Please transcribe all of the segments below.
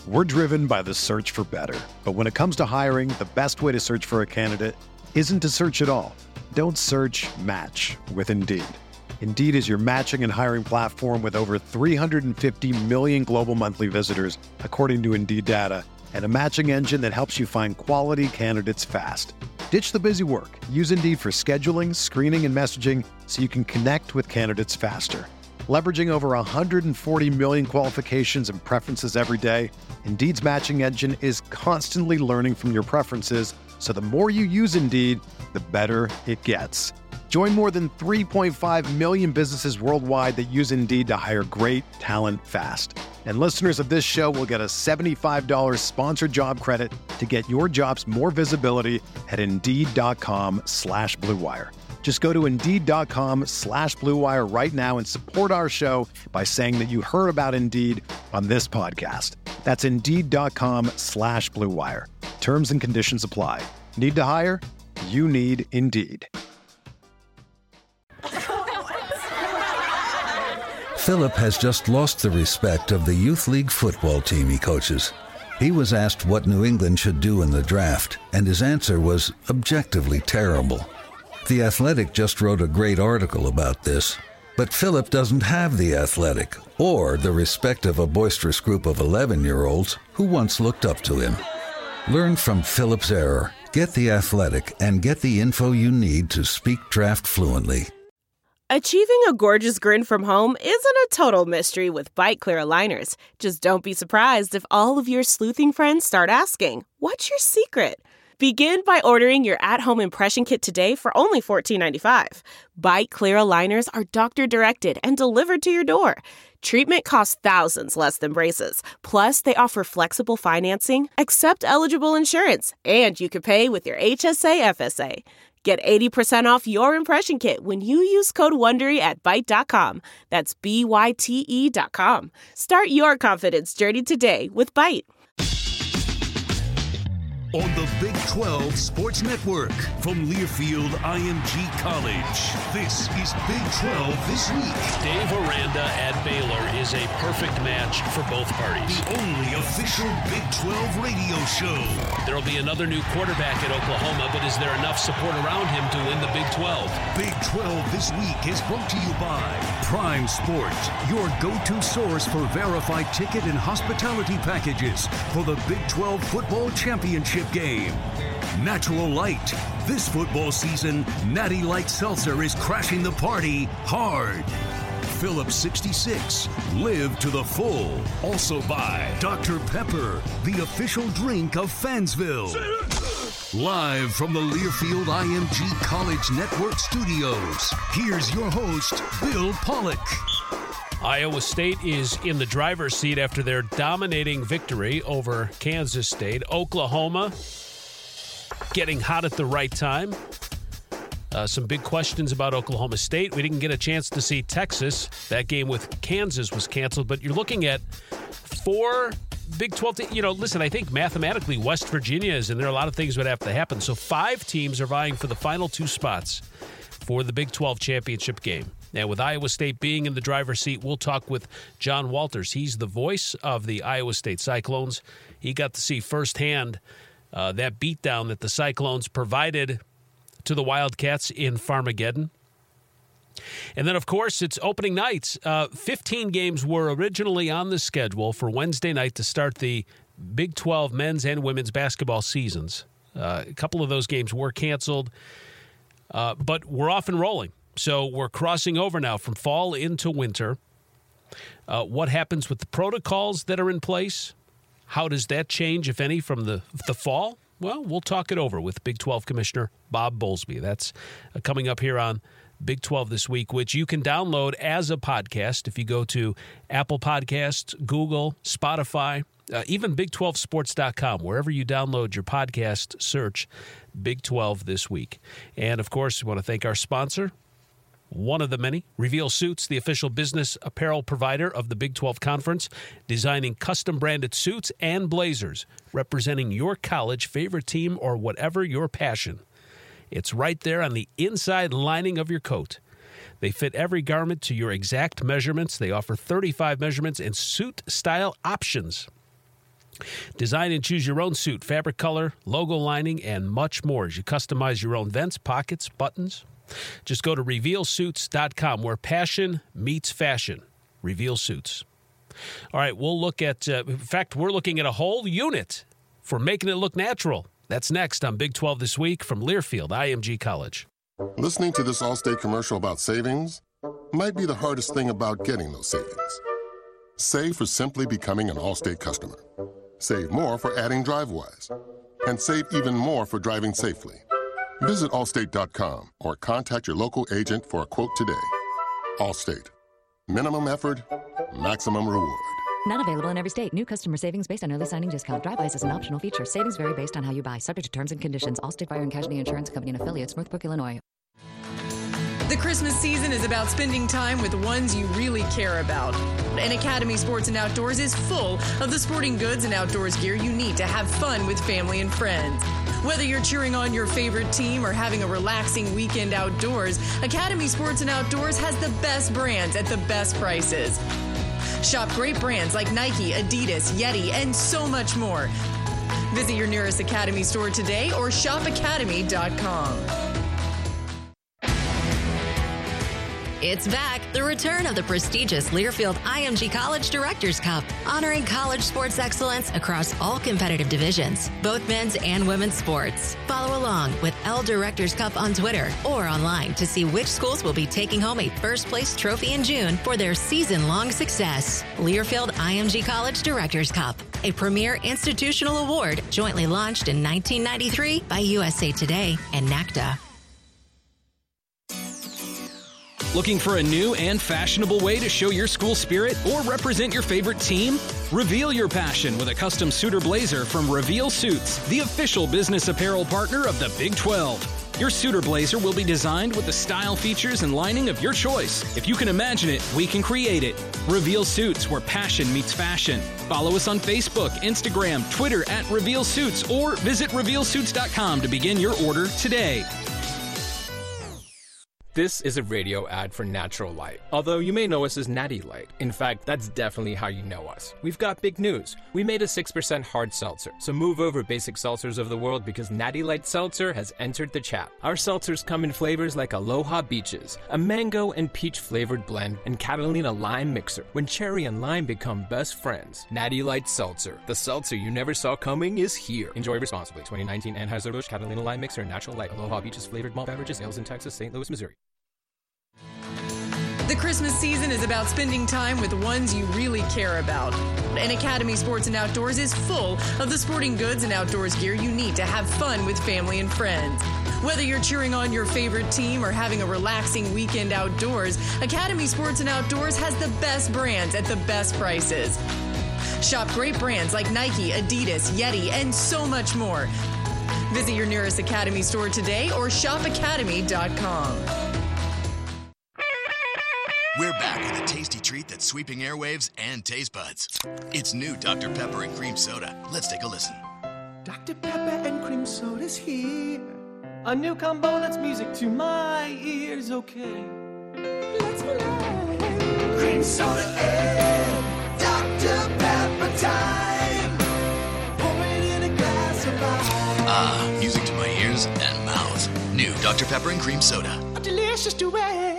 We're driven by the search for better. But when it comes to hiring, the best way to search for a candidate isn't to search at all. Don't search, match with Indeed. Indeed is your matching and hiring platform with over 350 million global monthly visitors, according to Indeed data, and a matching engine that helps you find quality candidates fast. Ditch the busy work. Use Indeed for scheduling, screening, and messaging so you can connect with candidates faster. Leveraging over 140 million qualifications and preferences every day, Indeed's matching engine is constantly learning from your preferences, so the more you use Indeed, the better it gets. Join more than 3.5 million businesses worldwide that use Indeed to hire great talent fast. And listeners of this show will get a $75 sponsored job credit to get your jobs more visibility at Indeed.com/Blue Wire. Just go to Indeed.com/Blue Wire right now and support our show by saying that you heard about Indeed on this podcast. That's Indeed.com/Blue Wire. Terms and conditions apply. Need to hire? You need Indeed. Philip has just lost the respect of the Youth League football team he coaches. He was asked what New England should do in the draft, and his answer was objectively terrible. The Athletic just wrote a great article about this, but Philip doesn't have the Athletic or the respect of a boisterous group of 11-year-olds who once looked up to him. Learn from Philip's error, get the Athletic, and get the info you need to speak draft fluently. Achieving a gorgeous grin from home isn't a total mystery with Byte Clear aligners. Just don't be surprised if all of your sleuthing friends start asking, "What's your secret?" Begin by ordering your at-home impression kit today for only $14.95. Byte Clear aligners are doctor-directed and delivered to your door. Treatment costs thousands less than braces. Plus, they offer flexible financing, accept eligible insurance, and you can pay with your HSA FSA. Get 80% off your impression kit when you use code WONDERY at Byte.com. That's BYTE.com. Start your confidence journey today with Byte. On the Big 12 Sports Network from Learfield IMG College, this is Big 12 This Week. Dave Aranda at Baylor is a perfect match for both parties. The only official Big 12 radio show. There will be another new quarterback at Oklahoma, but is there enough support around him to win the Big 12? Big 12 This Week is brought to you by Prime Sport, your go-to source for verified ticket and hospitality packages for the Big 12 Football Championship game. Natural Light. This football season, Natty Light Seltzer is crashing the party hard. Phillips 66. Live to the full. Also by Dr. Pepper, the official drink of Fansville. Live from the Learfield IMG College Network studios, here's your host, Bill Pollock. Iowa State is in the driver's seat after their dominating victory over Kansas State. Oklahoma getting hot at the right time. Some big questions about Oklahoma State. We didn't get a chance to see Texas. That game with Kansas was canceled, but you're looking at 4 Big 12 listen, I think mathematically West Virginia is in there. A lot of things would have to happen. So 5 teams are vying for the final 2 spots for the Big 12 championship game. Now, with Iowa State being in the driver's seat, we'll talk with John Walters. He's the voice of the Iowa State Cyclones. He got to see firsthand that beatdown that the Cyclones provided to the Wildcats in Farmageddon. And then, of course, it's opening nights. 15 games were originally on the schedule for Wednesday night to start the Big 12 men's and women's basketball seasons. A couple of those games were canceled, but we're off and rolling. So we're crossing over now from fall into winter. What happens with the protocols that are in place? How does that change, if any, from the fall? Well, we'll talk it over with Big 12 Commissioner Bob Bowlesby. That's coming up here on Big 12 This Week, which you can download as a podcast if you go to Apple Podcasts, Google, Spotify, even Big12Sports.com. Wherever you download your podcast, search Big 12 This Week. And, of course, we want to thank our sponsor, one of the many, Reveal Suits, the official business apparel provider of the Big 12 Conference, designing custom-branded suits and blazers, representing your college favorite team or whatever your passion. It's right there on the inside lining of your coat. They fit every garment to your exact measurements. They offer 35 measurements and suit-style options. Design and choose your own suit, fabric color, logo lining, and much more as you customize your own vents, pockets, buttons. Just go to RevealSuits.com, where passion meets fashion. Reveal Suits. All right, we'll look at, in fact, we're looking at a whole unit for making it look natural. That's next on Big 12 This Week from Learfield IMG College. Listening to this Allstate commercial about savings might be the hardest thing about getting those savings. Save for simply becoming an Allstate customer. Save more for adding DriveWise. And save even more for driving safely. Visit Allstate.com or contact your local agent for a quote today. Allstate. Minimum effort, maximum reward. Not available in every state. New customer savings based on early signing discount. DriveWise is an optional feature. Savings vary based on how you buy. Subject to terms and conditions. Allstate Fire and Casualty Insurance Company and Affiliates, Northbrook, Illinois. The Christmas season is about spending time with the ones you really care about. And Academy Sports and Outdoors is full of the sporting goods and outdoors gear you need to have fun with family and friends. Whether you're cheering on your favorite team or having a relaxing weekend outdoors, Academy Sports and Outdoors has the best brands at the best prices. Shop great brands like Nike, Adidas, Yeti, and so much more. Visit your nearest Academy store today or shopacademy.com. It's back. The return of the prestigious Learfield IMG College Directors Cup, honoring college sports excellence across all competitive divisions, both men's and women's sports. Follow along with L Directors Cup on Twitter or online to see which schools will be taking home a first place trophy in June for their season-long success. Learfield IMG College Directors Cup, a premier institutional award jointly launched in 1993 by USA Today and NACDA. Looking for a new and fashionable way to show your school spirit or represent your favorite team? Reveal your passion with a custom suit or blazer from Reveal Suits, the official business apparel partner of the Big 12. Your suit or blazer will be designed with the style, features, and lining of your choice. If you can imagine it, we can create it. Reveal Suits, where passion meets fashion. Follow us on Facebook, Instagram, Twitter at Reveal Suits, or visit RevealSuits.com to begin your order today. This is a radio ad for Natural Light, although you may know us as Natty Light. In fact, that's definitely how you know us. We've got big news. We made a 6% hard seltzer, so move over basic seltzers of the world because Natty Light Seltzer has entered the chat. Our seltzers come in flavors like Aloha Beaches, a mango and peach flavored blend, and Catalina Lime Mixer, when cherry and lime become best friends. Natty Light Seltzer, the seltzer you never saw coming, is here. Enjoy responsibly. 2019 Anheuser-Busch Catalina Lime Mixer, Natural Light, Aloha Beaches flavored malt beverages, sales in Texas, St. Louis, Missouri. The Christmas season is about spending time with the ones you really care about. And Academy Sports and Outdoors is full of the sporting goods and outdoors gear you need to have fun with family and friends. Whether you're cheering on your favorite team or having a relaxing weekend outdoors, Academy Sports and Outdoors has the best brands at the best prices. Shop great brands like Nike, Adidas, Yeti, and so much more. Visit your nearest Academy store today or shopacademy.com. We're back with a tasty treat that's sweeping airwaves and taste buds. It's new Dr. Pepper and Cream Soda. Let's take a listen. Dr. Pepper and Cream Soda's here. A new combo that's music to my ears, okay. Let's play. Cream Soda and Dr. Pepper time. Pour it in a glass of ice. Ah, music to my ears and mouth. New Dr. Pepper and Cream Soda. A delicious duet.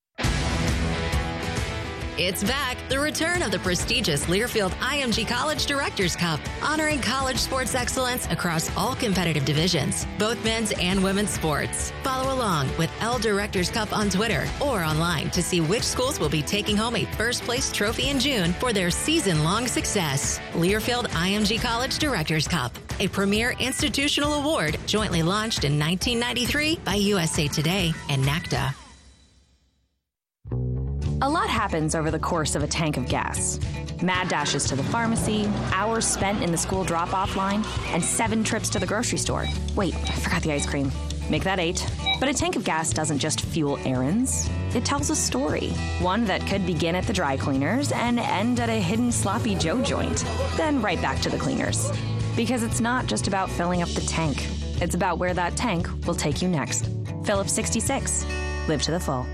It's back. The return of the prestigious Learfield IMG College Directors Cup, honoring college sports excellence across all competitive divisions, both men's and women's sports. Follow along with L Directors Cup on Twitter or online to see which schools will be taking home a first place trophy in June for their season-long success. Learfield IMG College Directors Cup, a premier institutional award jointly launched in 1993 by USA Today and NACDA. A lot happens over the course of a tank of gas. Mad dashes to the pharmacy, hours spent in the school drop-off line, and 7 trips to the grocery store. Wait, I forgot the ice cream. Make that 8. But a tank of gas doesn't just fuel errands. It tells a story. One that could begin at the dry cleaners and end at a hidden Sloppy Joe joint. Then right back to the cleaners. Because it's not just about filling up the tank. It's about where that tank will take you next. Phillips 66. Live to the full.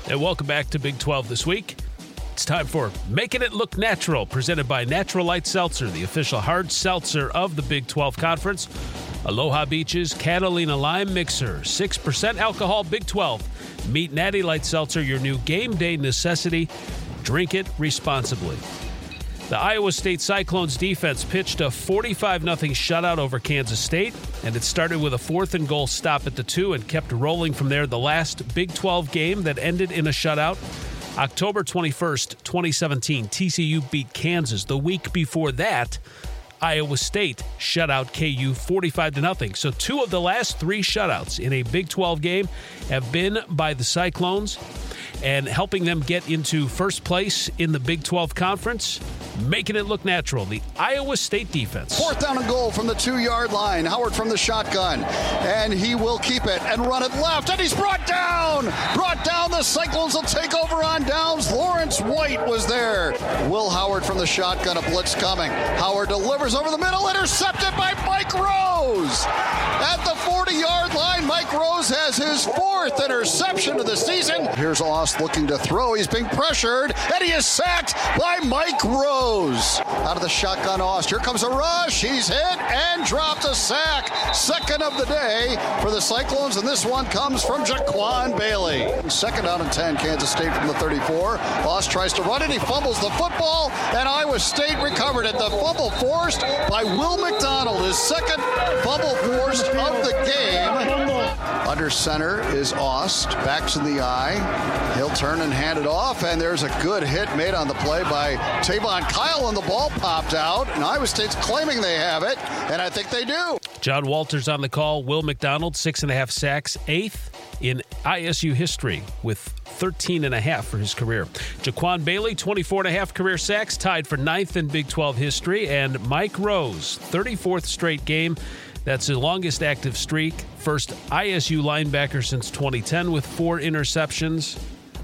And welcome back to Big 12 This Week. It's time for Making It Look Natural, presented by Natural Light Seltzer, the official hard seltzer of the Big 12 Conference. Aloha Beach's Catalina Lime Mixer, 6% alcohol, Big 12. Meet Natty Light Seltzer, your new game day necessity. Drink it responsibly. The Iowa State Cyclones defense pitched a 45-0 shutout over Kansas State, and it started with a 4th and goal stop at the 2 and kept rolling from there. The last Big 12 game that ended in a shutout, October 21st, 2017, TCU beat Kansas. The week before that, Iowa State shut out KU 45-0. So 2 of the last 3 shutouts in a Big 12 game have been by the Cyclones, and helping them get into first place in the Big 12 Conference, making it look natural. The Iowa State defense. 4th down and goal from the 2-yard line. Howard from the shotgun, and he will keep it and run it left, and he's brought down. The Cyclones will take over on downs. Lawrence White was there. Will Howard from the shotgun, a blitz coming. Howard delivers over the middle, intercepted by Mike Rose. At the 40-yard line, Mike Rose has his 4th interception of the season. Here's Ost looking to throw. He's being pressured, and he is sacked by Mike Rose. Out of the shotgun, Ost. Here comes a rush. He's hit and dropped a sack. 2nd of the day for the Cyclones, and this one comes from Jaquan Bailey. 2nd down and 10, Kansas State from the 34. Ost tries to run it. He fumbles the football, and Iowa State recovered it. The fumble forced by Will McDonald, his 2nd fumble forced of the game. Under center is Ost. Backs in the eye. He'll turn and hand it off, and there's a good hit made on the play by Tavon Kyle, and the ball popped out. And Iowa State's claiming they have it, and I think they do. John Walters on the call. Will McDonald, 6.5 sacks, 8th in ISU history with 13.5 for his career. Jaquan Bailey, 24.5 career sacks, tied for 9th in Big 12 history. And Mike Rose, 34th straight game. That's the longest active streak. First ISU linebacker since 2010 with 4 interceptions.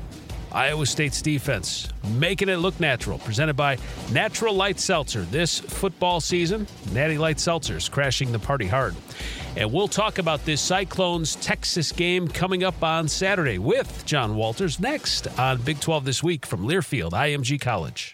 Iowa State's defense making it look natural. Presented by Natural Light Seltzer. This football season, Natty Light Seltzer's crashing the party hard. And we'll talk about this Cyclones-Texas game coming up on Saturday with John Walters next on Big 12 This Week from Learfield IMG College.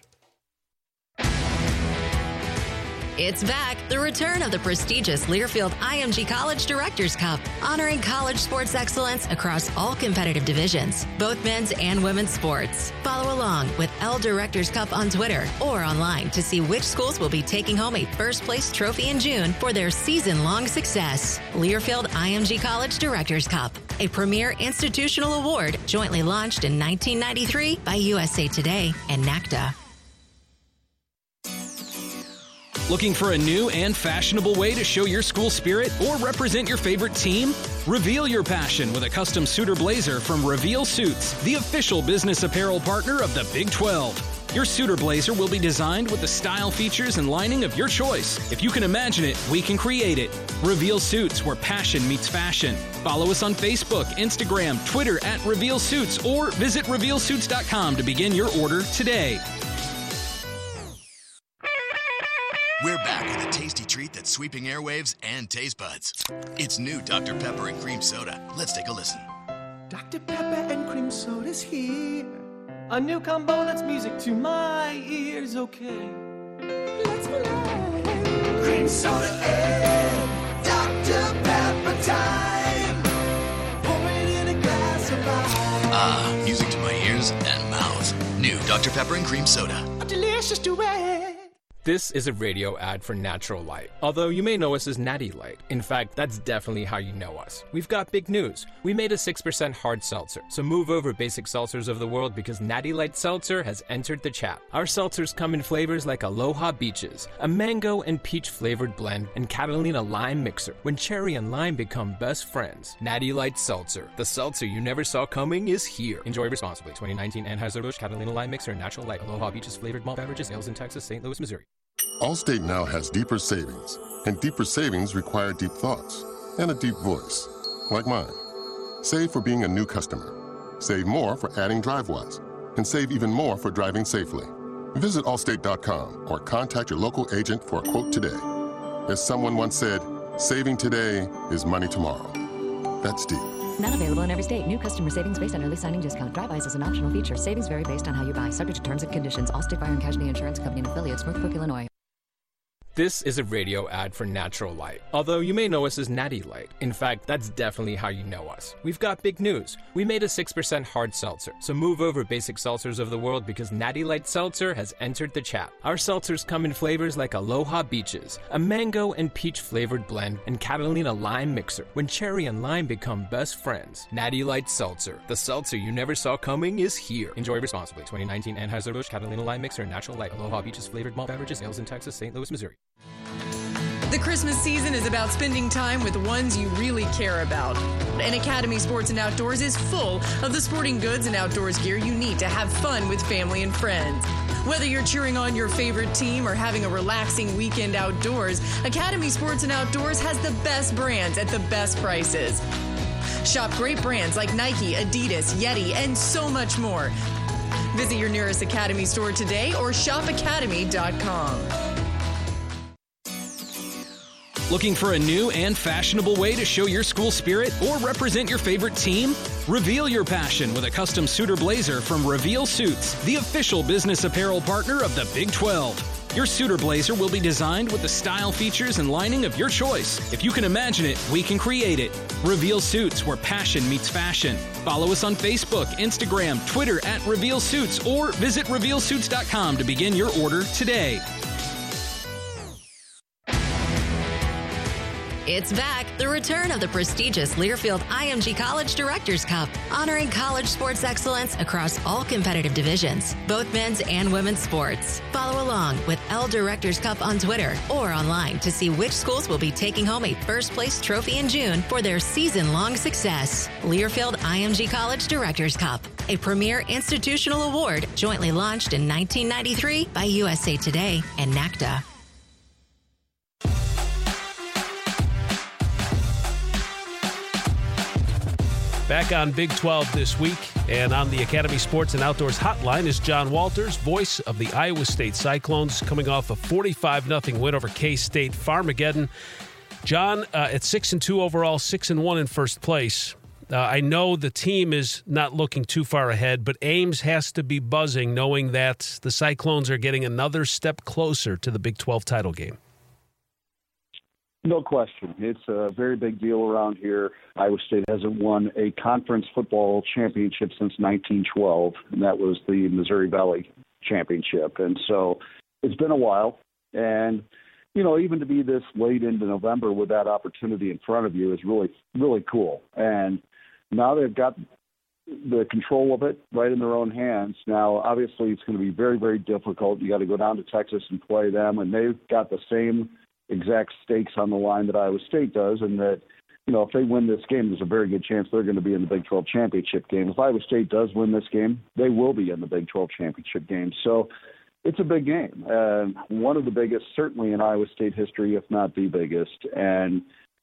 It's back, the return of the prestigious Learfield IMG College Directors Cup, honoring college sports excellence across all competitive divisions, both men's and women's sports. Follow along with L Directors Cup on Twitter or online to see which schools will be taking home a first-place trophy in June for their season-long success. Learfield IMG College Directors Cup, a premier institutional award jointly launched in 1993 by USA Today and NACDA. Looking for a new and fashionable way to show your school spirit or represent your favorite team? Reveal your passion with a custom suit or blazer from Reveal Suits, the official business apparel partner of the Big 12. Your suit or blazer will be designed with the style, features, and lining of your choice. If you can imagine it, we can create it. Reveal Suits, where passion meets fashion. Follow us on Facebook, Instagram, Twitter at Reveal Suits, or visit RevealSuits.com to begin your order today. We're back with a tasty treat that's sweeping airwaves and taste buds. It's new Dr. Pepper and Cream Soda. Let's take a listen. Dr. Pepper and Cream Soda's here. A new combo that's music to my ears, okay. Let's play. Cream Soda and Dr. Pepper time. Pour it in a glass of ice. Ah, music to my ears and mouth. New Dr. Pepper and Cream Soda. A delicious duet. This is a radio ad for Natural Light. Although you may know us as Natty Light. In fact, that's definitely how you know us. We've got big news. We made a 6% hard seltzer. So move over basic seltzers of the world because Natty Light Seltzer has entered the chat. Our seltzers come in flavors like Aloha Beaches, a mango and peach flavored blend, and Catalina Lime Mixer. When cherry and lime become best friends. Natty Light Seltzer. The seltzer you never saw coming is here. Enjoy responsibly. 2019 Anheuser-Busch Catalina Lime Mixer and Natural Light Aloha Beaches flavored malt beverages. Sales in Texas, St. Louis, Missouri. Allstate now has deeper savings, and deeper savings require deep thoughts and a deep voice, like mine. Save for being a new customer. Save more for adding DriveWise, and save even more for driving safely. Visit Allstate.com or contact your local agent for a quote today. As someone once said, saving today is money tomorrow. That's deep. Not available in every state. New customer savings based on early signing discount. Drive-bys is an optional feature. Savings vary based on how you buy. Subject to terms and conditions. Allstate Fire and Casualty Insurance Company and affiliates. Northbrook, Illinois. This is a radio ad for Natural Light. Although you may know us as Natty Light. In fact, that's definitely how you know us. We've got big news. We made a 6% hard seltzer. So move over basic seltzers of the world because Natty Light Seltzer has entered the chat. Our seltzers come in flavors like Aloha Beaches, a mango and peach flavored blend, and Catalina Lime Mixer, when cherry and lime become best friends. Natty Light Seltzer. The seltzer you never saw coming is here. Enjoy responsibly. 2019 Anheuser-Busch Catalina Lime Mixer and Natural Light Aloha Beaches flavored malt beverages. Sales in Texas, St. Louis, Missouri. The Christmas season is about spending time with the ones you really care about. And Academy Sports and Outdoors is full of the sporting goods and outdoors gear you need to have fun with family and friends. Whether you're cheering on your favorite team or having a relaxing weekend outdoors, Academy Sports and Outdoors has the best brands at the best prices. Shop great brands like Nike, Adidas, Yeti, and so much more. Visit your nearest Academy store today or shopacademy.com. Looking for a new and fashionable way to show your school spirit or represent your favorite team? Reveal your passion with a custom suit or blazer from Reveal Suits, the official business apparel partner of the Big 12. Your suit or blazer will be designed with the style, features, and lining of your choice. If you can imagine it, we can create it. Reveal Suits, where passion meets fashion. Follow us on Facebook, Instagram, Twitter at Reveal Suits, or visit RevealSuits.com to begin your order today. It's back, the return of the prestigious Learfield IMG College Directors Cup, honoring college sports excellence across all competitive divisions, both men's and women's sports. Follow along with L Directors Cup on Twitter or online to see which schools will be taking home a first place trophy in June for their season-long success. Learfield IMG College Directors Cup, a premier institutional award jointly launched in 1993 by USA Today and NACDA. Back on Big 12 this week, and on the Academy Sports and Outdoors hotline is John Walters, voice of the Iowa State Cyclones, coming off a 45-0 win over K-State Farmageddon. John, at 6-2 overall, 6-1 in first place. I know the team is not looking too far ahead, but Ames has to be buzzing knowing that the Cyclones are getting another step closer to the Big 12 title game. No question. It's a very big deal around here. Iowa State hasn't won a conference football championship since 1912, and that was the Missouri Valley Championship. And so it's been a while. And, you know, even to be this late into November with that opportunity in front of you is really, really cool. And now they've got the control of it right in their own hands. Now, obviously, it's going to be very, very difficult. You got to go down to Texas and play them, and they've got the same exact stakes on the line that Iowa State does, and that, you know, if they win this game, there's a very good chance they're going to be in the Big 12 championship game. If Iowa State does win this game, they will be in the Big 12 championship game. So it's a big game, one of the biggest, certainly in Iowa State history, if not the biggest. And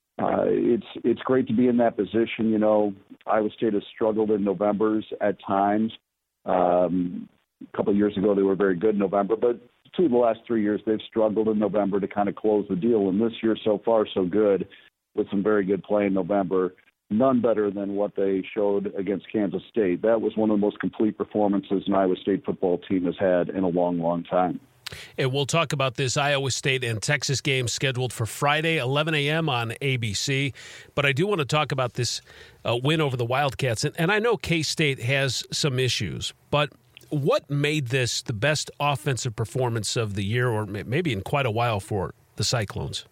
it's great to be in that position. You know, Iowa State has struggled in Novembers at times. A couple of years ago, they were very good in November, but 2 of the last 3 years, they've struggled in November to kind of close the deal. And this year, so far, so good, with some very good play in November. None better than what they showed against Kansas State. That was one of the most complete performances an Iowa State football team has had in a long, long time. And we'll talk about this Iowa State and Texas game scheduled for Friday, 11 a.m. on ABC. But I do want to talk about this win over the Wildcats. And I know K-State has some issues, but what made this the best offensive performance of the year, or maybe in quite a while, for the Cyclones?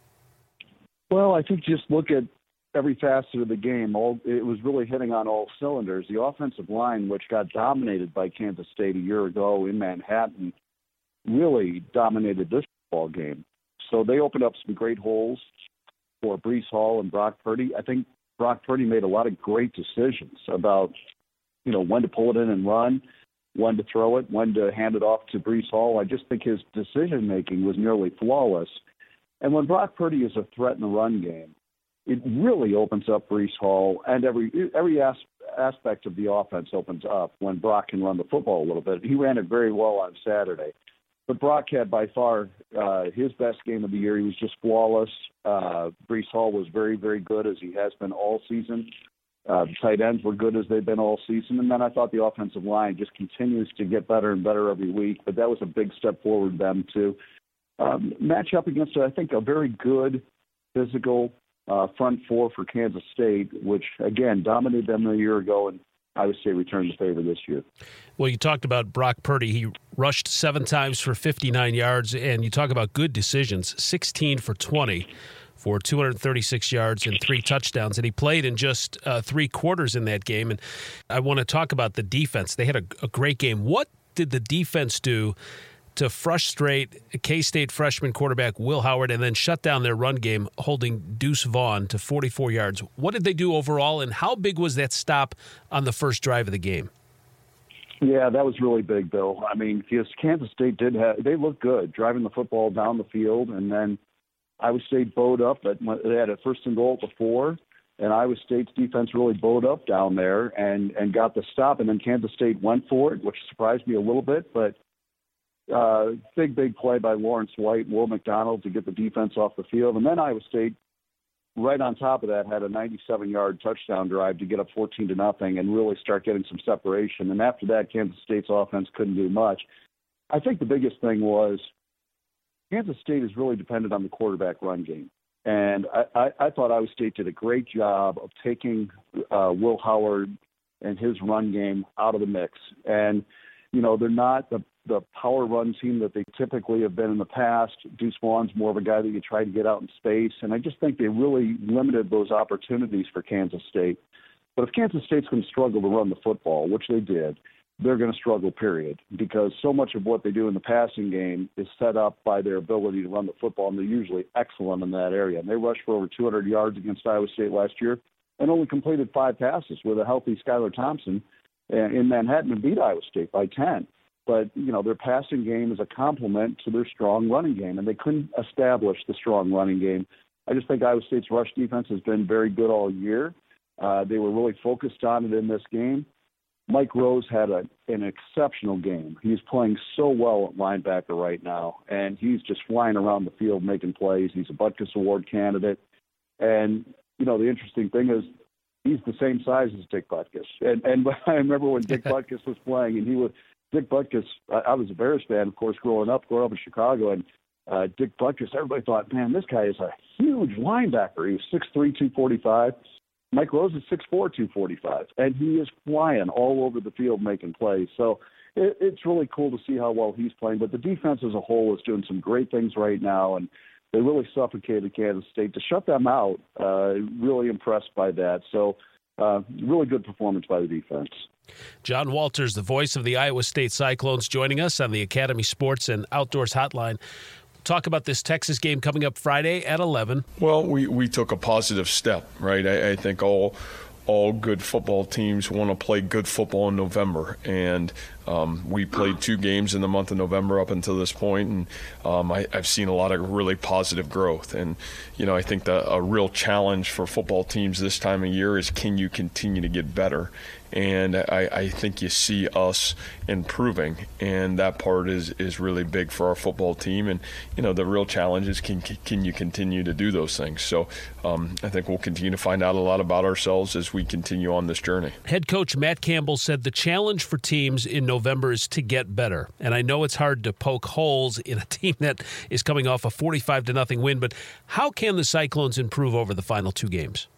Well, I think just look at every facet of the game. It was really hitting on all cylinders. The offensive line, which got dominated by Kansas State a year ago in Manhattan, really dominated this football game. So they opened up some great holes for Breece Hall and Brock Purdy. I think Brock Purdy made a lot of great decisions about, you know, when to pull it in and run, when to throw it, when to hand it off to Breece Hall. I just think his decision-making was nearly flawless. And when Brock Purdy is a threat in the run game, it really opens up Breece Hall, and every aspect of the offense opens up when Brock can run the football a little bit. He ran it very well on Saturday. But Brock had by far his best game of the year. He was just flawless. Breece Hall was very, very good, as he has been all season. The tight ends were good as they've been all season. And then I thought the offensive line just continues to get better and better every week. But that was a big step forward them to match up against, I think, a very good physical front four for Kansas State, which, again, dominated them a year ago, and Iowa State returned the favor this year. Well, you talked about Brock Purdy. He rushed 7 times for 59 yards, and you talk about good decisions, 16 for 20 for 236 yards and 3 touchdowns, and he played in just 3 quarters in that game. And I want to talk about the defense. They had a great game. What did the defense do to frustrate K-State freshman quarterback Will Howard and then shut down their run game, holding Deuce Vaughn to 44 yards? What did they do overall, and how big was that stop on the first drive of the game? Yeah, that was really big, Bill. I mean, because Kansas State they looked good driving the football down the field, and then Iowa State bowed up. They had a 1st and goal at the 4, and Iowa State's defense really bowed up down there and got the stop, and then Kansas State went for it, which surprised me a little bit, but big play by Lawrence White and Will McDonald to get the defense off the field. And then Iowa State, right on top of that, had a 97-yard touchdown drive to get up 14-0 and really start getting some separation. And after that, Kansas State's offense couldn't do much. I think the biggest thing was Kansas State is really dependent on the quarterback run game. And I thought Iowa State did a great job of taking Will Howard and his run game out of the mix. And, you know, they're not the power run team that they typically have been in the past. Deuce Vaughn's more of a guy that you try to get out in space, and I just think they really limited those opportunities for Kansas State. But if Kansas State's going to struggle to run the football, which they did, they're going to struggle, period, because so much of what they do in the passing game is set up by their ability to run the football, and they're usually excellent in that area. And they rushed for over 200 yards against Iowa State last year and only completed 5 passes with a healthy Skylar Thompson in Manhattan and beat Iowa State by 10. But, you know, their passing game is a complement to their strong running game, and they couldn't establish the strong running game. I just think Iowa State's rush defense has been very good all year. They were really focused on it in this game. Mike Rose had an exceptional game. He's playing so well at linebacker right now, and he's just flying around the field making plays. He's a Butkus Award candidate. And, you know, the interesting thing is he's the same size as Dick Butkus. And I remember when Dick Butkus was playing, and Dick Butkus, I was a Bears fan, of course, growing up in Chicago, and Dick Butkus, everybody thought, man, this guy is a huge linebacker. He was 6'3", 245. Mike Rose is 6'4", 245, and he is flying all over the field making plays. So it's really cool to see how well he's playing. But the defense as a whole is doing some great things right now, and they really suffocated Kansas State. To shut them out, really impressed by that. So really good performance by the defense. John Walters, the voice of the Iowa State Cyclones, joining us on the Academy Sports and Outdoors Hotline. Talk about this Texas game coming up Friday at 11. Well, we took a positive step, right? I think all good football teams want to play good football in November, and we played 2 games in the month of November up until this point, and I've seen a lot of really positive growth. And, you know, I think a real challenge for football teams this time of year is, can you continue to get better? And I think you see us improving, and that part is really big for our football team. And, you know, the real challenge is, can you continue to do those things? So I think we'll continue to find out a lot about ourselves as we continue on this journey. Head coach Matt Campbell said the challenge for teams in November is to get better. And I know it's hard to poke holes in a team that is coming off a 45-0 win, but how can the Cyclones improve over the final 2 games?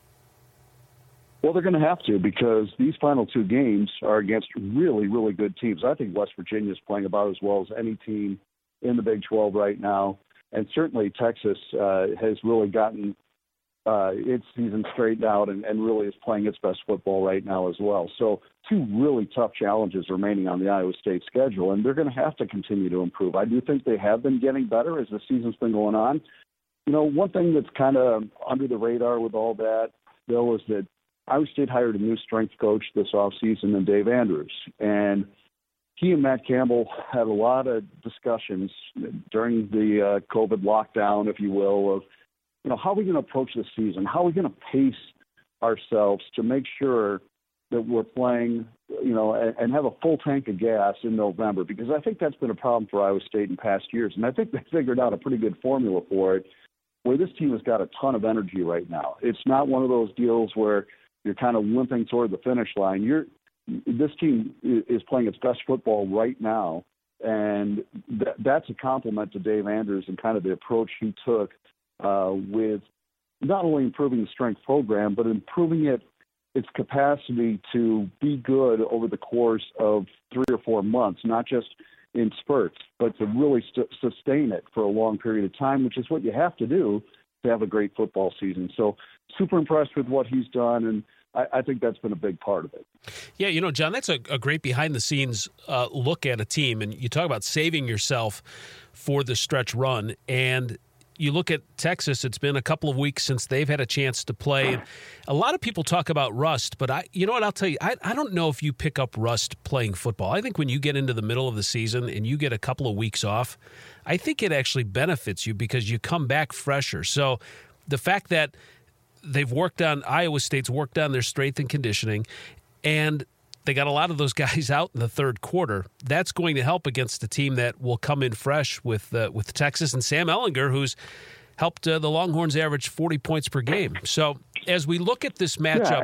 Well, they're going to have to, because these final 2 games are against really, really good teams. I think West Virginia is playing about as well as any team in the Big 12 right now. And certainly Texas has really gotten its season straightened out and really is playing its best football right now as well. So 2 really tough challenges remaining on the Iowa State schedule, and they're going to have to continue to improve. I do think they have been getting better as the season's been going on. You know, one thing that's kind of under the radar with all that, Bill, is that Iowa State hired a new strength coach this offseason in Dave Andrews, and he and Matt Campbell had a lot of discussions during the COVID lockdown, if you will, of, you know, how are we going to approach this season? How are we going to pace ourselves to make sure that we're playing, you know, and have a full tank of gas in November? Because I think that's been a problem for Iowa State in past years, and I think they figured out a pretty good formula for it, where this team has got a ton of energy right now. It's not one of those deals where you're kind of limping toward the finish line. This team is playing its best football right now, and that's a compliment to Dave Andrews and kind of the approach he took with not only improving the strength program, but improving its capacity to be good over the course of 3 or 4 months, not just in spurts, but to really sustain it for a long period of time, which is what you have to do to have a great football season. So super impressed with what he's done, and I think that's been a big part of it. Yeah, John, that's a great behind-the-scenes look at a team, and you talk about saving yourself for the stretch run, and you look at Texas, it's been a couple of weeks since they've had a chance to play. And a lot of people talk about rust, but you know what, I'll tell you, I don't know if you pick up rust playing football. I think when you get into the middle of the season and you get a couple of weeks off, I think it actually benefits you because you come back fresher. So the fact that Iowa State's worked on their strength and conditioning, and they got a lot of those guys out in the third quarter, that's going to help against a team that will come in fresh with Texas and Sam Ehlinger, who's helped the Longhorns average 40 points per game. So as we look at this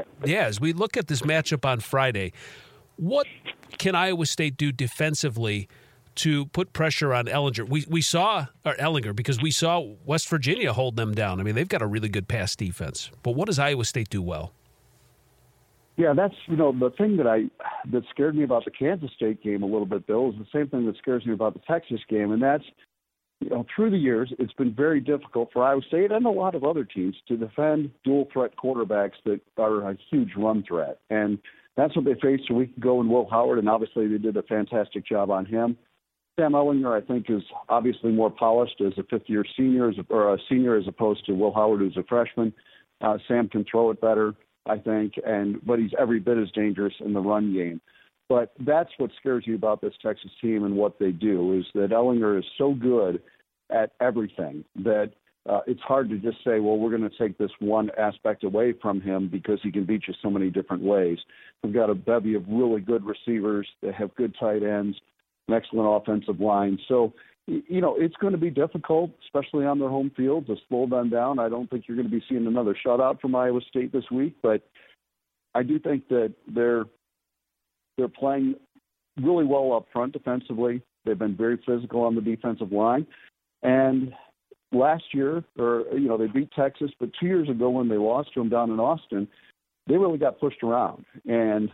matchup, on Friday, what can Iowa State do defensively to put pressure on Ehlinger? We saw Ehlinger because we saw West Virginia hold them down. I mean, they've got a really good pass defense. But what does Iowa State do well? Yeah, that's, the thing that scared me about the Kansas State game a little bit, Bill, is the same thing that scares me about the Texas game, and that's, through the years, it's been very difficult for Iowa State and a lot of other teams to defend dual-threat quarterbacks that are a huge run threat. And that's what they faced a week ago in Will Howard, and obviously they did a fantastic job on him. Sam Ehlinger, I think, is obviously more polished as a fifth-year senior, or a senior as opposed to Will Howard, who's a freshman. Sam can throw it better, I think, but he's every bit as dangerous in the run game. But that's what scares you about this Texas team and what they do, is that Ehlinger is so good at everything that it's hard to just say, well, we're going to take this one aspect away from him because he can beat you so many different ways. We've got a bevy of really good receivers that have good tight ends, an excellent offensive line. So, it's going to be difficult, especially on their home field, to slow them down. I don't think you're going to be seeing another shutout from Iowa State this week, but I do think that they're playing really well up front defensively. They've been very physical on the defensive line. And last year, they beat Texas, but 2 years ago when they lost to them down in Austin, they really got pushed around. And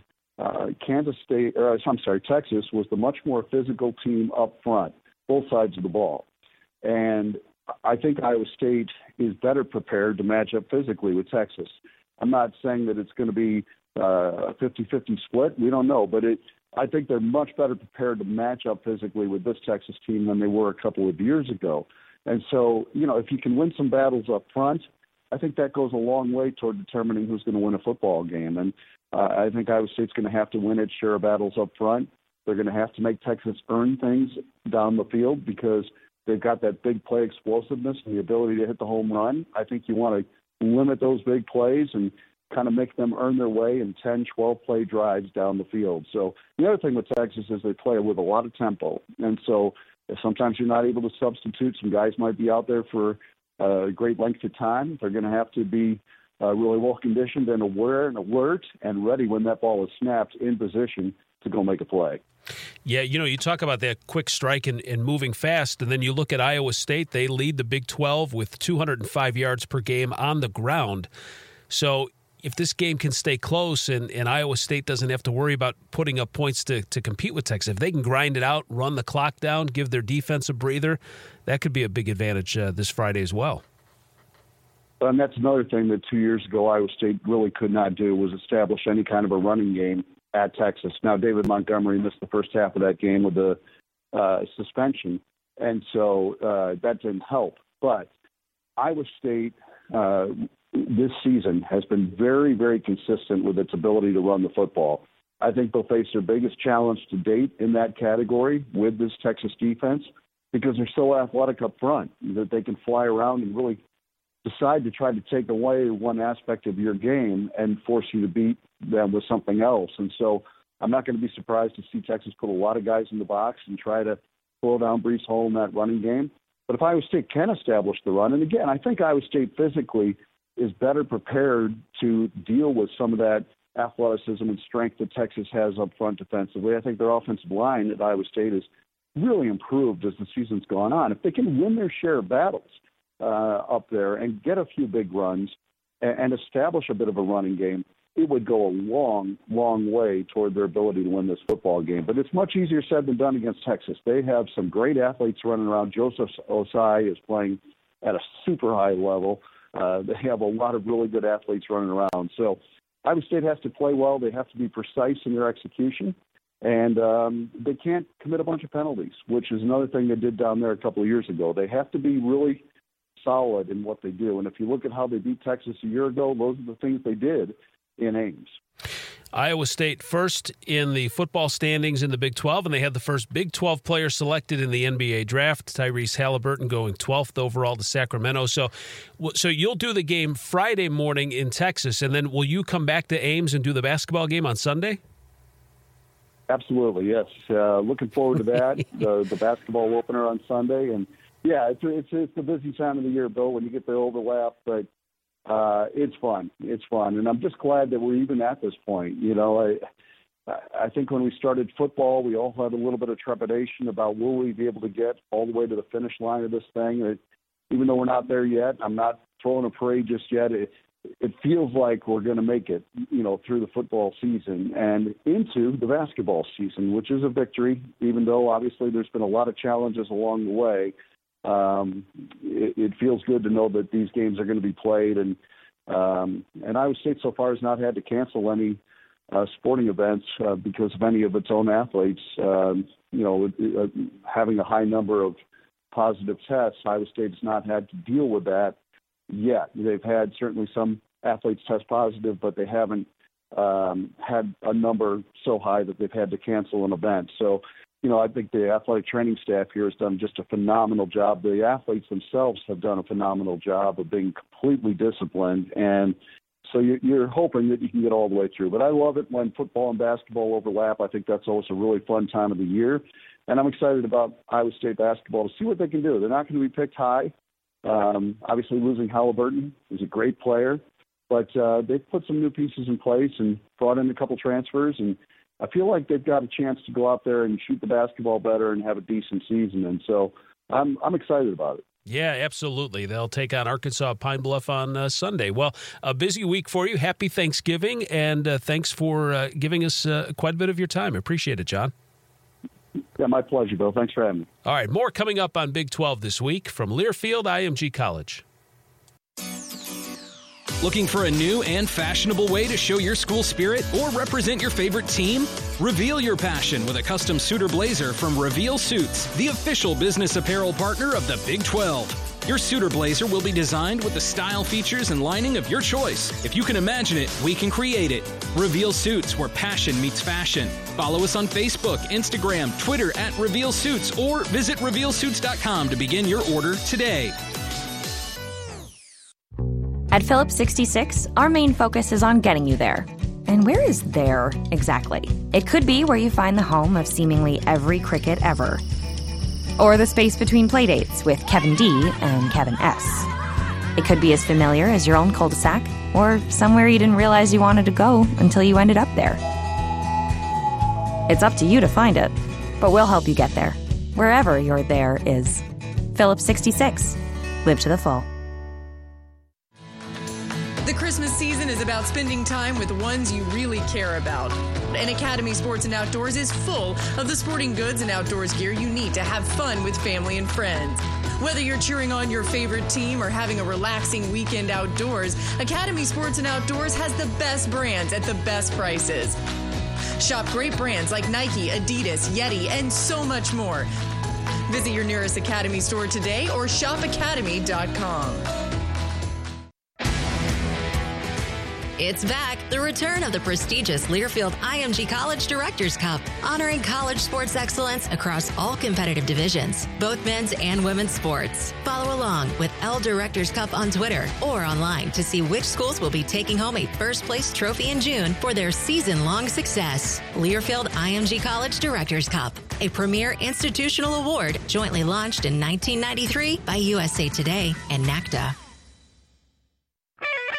Texas was the much more physical team up front, both sides of the ball. And I think Iowa State is better prepared to match up physically with Texas. I'm not saying that it's going to be a 50-50 split. We don't know. But I think they're much better prepared to match up physically with this Texas team than they were a couple of years ago. And so, if you can win some battles up front, I think that goes a long way toward determining who's going to win a football game. And I think Iowa State's going to have to win its share of battles up front. They're going to have to make Texas earn things down the field because they've got that big play explosiveness and the ability to hit the home run. I think you want to limit those big plays and kind of make them earn their way in 10, 12-play drives down the field. So the other thing with Texas is they play with a lot of tempo. And so sometimes you're not able to substitute. Some guys might be out there for a great length of time. They're going to have to be really well-conditioned and aware and alert and ready when that ball is snapped in position to go make a play. Yeah, you talk about that quick strike and moving fast, and then you look at Iowa State. They lead the Big 12 with 205 yards per game on the ground. So if this game can stay close and Iowa State doesn't have to worry about putting up points to compete with Texas, if they can grind it out, run the clock down, give their defense a breather, that could be a big advantage this Friday as well. And that's another thing that 2 years ago Iowa State really could not do, was establish any kind of a running game at Texas. Now, David Montgomery missed the first half of that game with a suspension, and so that didn't help. But Iowa State this season has been very, very consistent with its ability to run the football. I think they'll face their biggest challenge to date in that category with this Texas defense because they're so athletic up front that they can fly around and really decide to try to take away one aspect of your game and force you to beat them with something else. And so I'm not going to be surprised to see Texas put a lot of guys in the box and try to slow down Breece Hall in that running game. But if Iowa State can establish the run, and again, I think Iowa State physically is better prepared to deal with some of that athleticism and strength that Texas has up front defensively. I think their offensive line at Iowa State has really improved as the season's gone on. If they can win their share of battles up there and get a few big runs and establish a bit of a running game, it would go a long, long way toward their ability to win this football game. But it's much easier said than done against Texas. They have some great athletes running around. Joseph Osai is playing at a super high level. They have a lot of really good athletes running around. So Iowa State has to play well. They have to be precise in their execution. And they can't commit a bunch of penalties, which is another thing they did down there a couple of years ago. They have to be really solid in what they do. And if you look at how they beat Texas a year ago, those are the things they did in Ames. Iowa State first in the football standings in the Big 12, and they had the first Big 12 player selected in the NBA draft, Tyrese Halliburton, going 12th overall to Sacramento. So you'll do the game Friday morning in Texas, and then will you come back to Ames and do the basketball game on Sunday? Absolutely, yes. Looking forward to that, the basketball opener on Sunday. And, yeah, it's the busy time of the year, Bill, when you get the overlap, but it's fun. It's fun. And I'm just glad that we're even at this point. You know, I think when we started football, we all had a little bit of trepidation about will we be able to get all the way to the finish line of this thing. Even though we're not there yet, I'm not throwing a parade just yet. It feels like we're going to make it, you know, through the football season and into the basketball season, which is a victory, even though obviously there's been a lot of challenges along the way. It feels good to know that these games are going to be played, and Iowa State so far has not had to cancel any sporting events because of any of its own athletes. Having a high number of positive tests, Iowa State has not had to deal with that yet. They've had certainly some athletes test positive, but they haven't had a number so high that they've had to cancel an event. So, you know, I think the athletic training staff here has done just a phenomenal job. The athletes themselves have done a phenomenal job of being completely disciplined. And so you're hoping that you can get all the way through. But I love it when football and basketball overlap. I think that's always a really fun time of the year. And I'm excited about Iowa State basketball to see what they can do. They're not going to be picked high. Obviously losing Halliburton, who's a great player. But they've put some new pieces in place and brought in a couple transfers, and I feel like they've got a chance to go out there and shoot the basketball better and have a decent season. And so I'm excited about it. Yeah, absolutely. They'll take on Arkansas Pine Bluff on Sunday. Well, a busy week for you. Happy Thanksgiving, and thanks for giving us quite a bit of your time. I appreciate it, John. Yeah, my pleasure, Bill. Thanks for having me. All right, more coming up on Big 12 this week from Learfield IMG College. Looking for a new and fashionable way to show your school spirit or represent your favorite team? Reveal your passion with a custom suit or blazer from Reveal Suits, the official business apparel partner of the Big 12. Your suit or blazer will be designed with the style, features, and lining of your choice. If you can imagine it, we can create it. Reveal Suits, where passion meets fashion. Follow us on Facebook, Instagram, Twitter at Reveal Suits, or visit RevealSuits.com to begin your order today. At Phillips 66, our main focus is on getting you there. And where is there exactly? It could be where you find the home of seemingly every cricket ever. Or the space between playdates with Kevin D and Kevin S. It could be as familiar as your own cul-de-sac, or somewhere you didn't realize you wanted to go until you ended up there. It's up to you to find it, but we'll help you get there, wherever your there is. Phillips 66. Live to the full. The Christmas season is about spending time with the ones you really care about. And Academy Sports and Outdoors is full of the sporting goods and outdoors gear you need to have fun with family and friends. Whether you're cheering on your favorite team or having a relaxing weekend outdoors, Academy Sports and Outdoors has the best brands at the best prices. Shop great brands like Nike, Adidas, Yeti, and so much more. Visit your nearest Academy store today or shopacademy.com. It's back, the return of the prestigious Learfield IMG College Directors Cup, honoring college sports excellence across all competitive divisions, both men's and women's sports. Follow along with L Directors Cup on Twitter or online to see which schools will be taking home a first-place trophy in June for their season-long success. Learfield IMG College Directors Cup, a premier institutional award jointly launched in 1993 by USA Today and NACDA.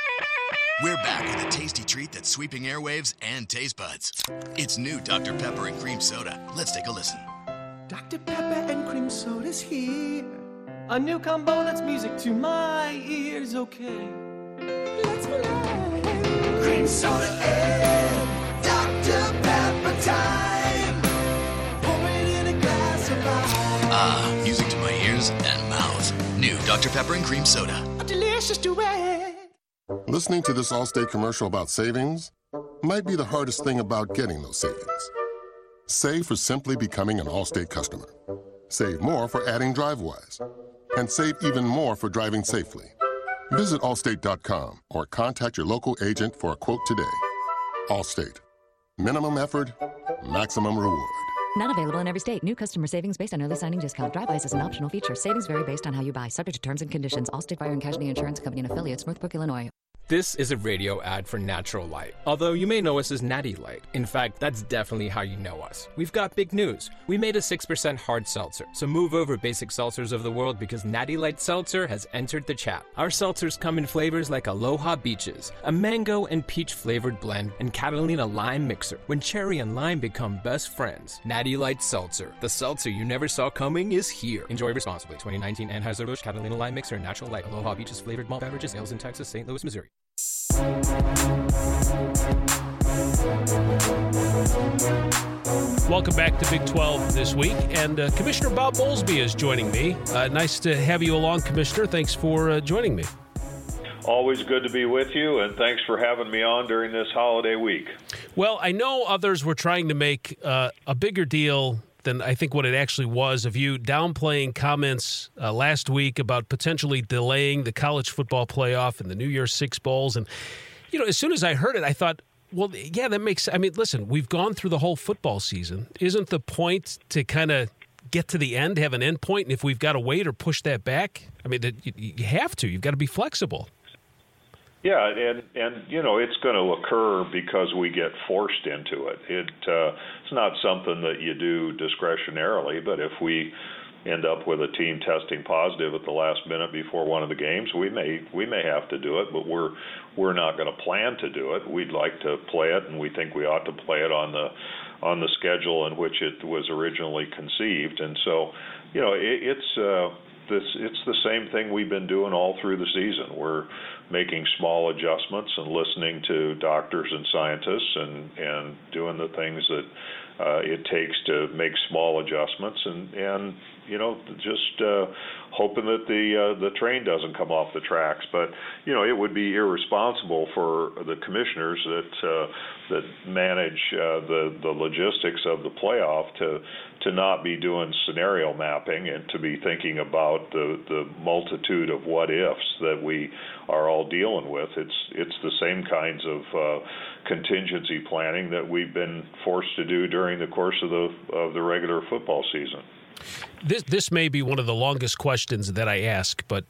We're back with a tasty treat that's sweeping airwaves and taste buds. It's new Dr. Pepper and Cream Soda. Let's take a listen. Dr. Pepper and Cream Soda's here. A new combo that's music to my ears, okay. Let's play. Cream Soda and Dr. Pepper time. Pour it in a glass of ice. Ah, music to my ears and mouth. New Dr. Pepper and Cream Soda. A delicious duet. Listening to this Allstate commercial about savings might be the hardest thing about getting those savings. Save for simply becoming an Allstate customer. Save more for adding DriveWise. And save even more for driving safely. Visit Allstate.com or contact your local agent for a quote today. Allstate. Minimum effort, maximum reward. Not available in every state. New customer savings based on early signing discount. DriveWise is an optional feature. Savings vary based on how you buy. Subject to terms and conditions. Allstate Fire and Casualty Insurance Company and Affiliates, Northbrook, Illinois. This is a radio ad for Natural Light. Although you may know us as Natty Light. In fact, that's definitely how you know us. We've got big news. We made a 6% hard seltzer. So move over basic seltzers of the world because Natty Light Seltzer has entered the chat. Our seltzers come in flavors like Aloha Beaches, a mango and peach flavored blend, and Catalina Lime Mixer. When cherry and lime become best friends. Natty Light Seltzer. The seltzer you never saw coming is here. Enjoy responsibly. 2019 Anheuser-Busch Catalina Lime Mixer, Natural Light, Aloha Beaches flavored malt beverages, ales in Texas, St. Louis, Missouri. Welcome back to Big 12 this week, and Commissioner Bob Bowlesby is joining me. Nice to have you along, Commissioner. Thanks for joining me. Always good to be with you, and thanks for having me on during this holiday week. Well, I know others were trying to make a bigger deal than I think what it actually was of you downplaying comments last week about potentially delaying the college football playoff and the New Year's Six Bowls. And, you know, as soon as I heard it, I thought, well, yeah, that makes – I mean, listen, we've gone through the whole football season. Isn't the point to kind of get to the end, have an end point, and if we've got to wait or push that back, I mean, you have to. You've got to be flexible. Yeah, and you know, it's going to occur because we get forced into it. It's not something that you do discretionarily, but if we end up with a team testing positive at the last minute before one of the games, we may have to do it, but we're not going to plan to do it. We'd like to play it, and we think we ought to play it on the schedule in which it was originally conceived. And so, you know, it's the same thing we've been doing all through the season. We're making small adjustments and listening to doctors and scientists and doing the things that it takes to make small adjustments and you know, just hoping that the train doesn't come off the tracks. But you know, it would be irresponsible for the commissioners that manage the logistics of the playoff to not be doing scenario mapping and to be thinking about the multitude of what ifs that we are all dealing with. It's the same kinds of contingency planning that we've been forced to do during the course of the regular football season. This may be one of the longest questions that I ask, but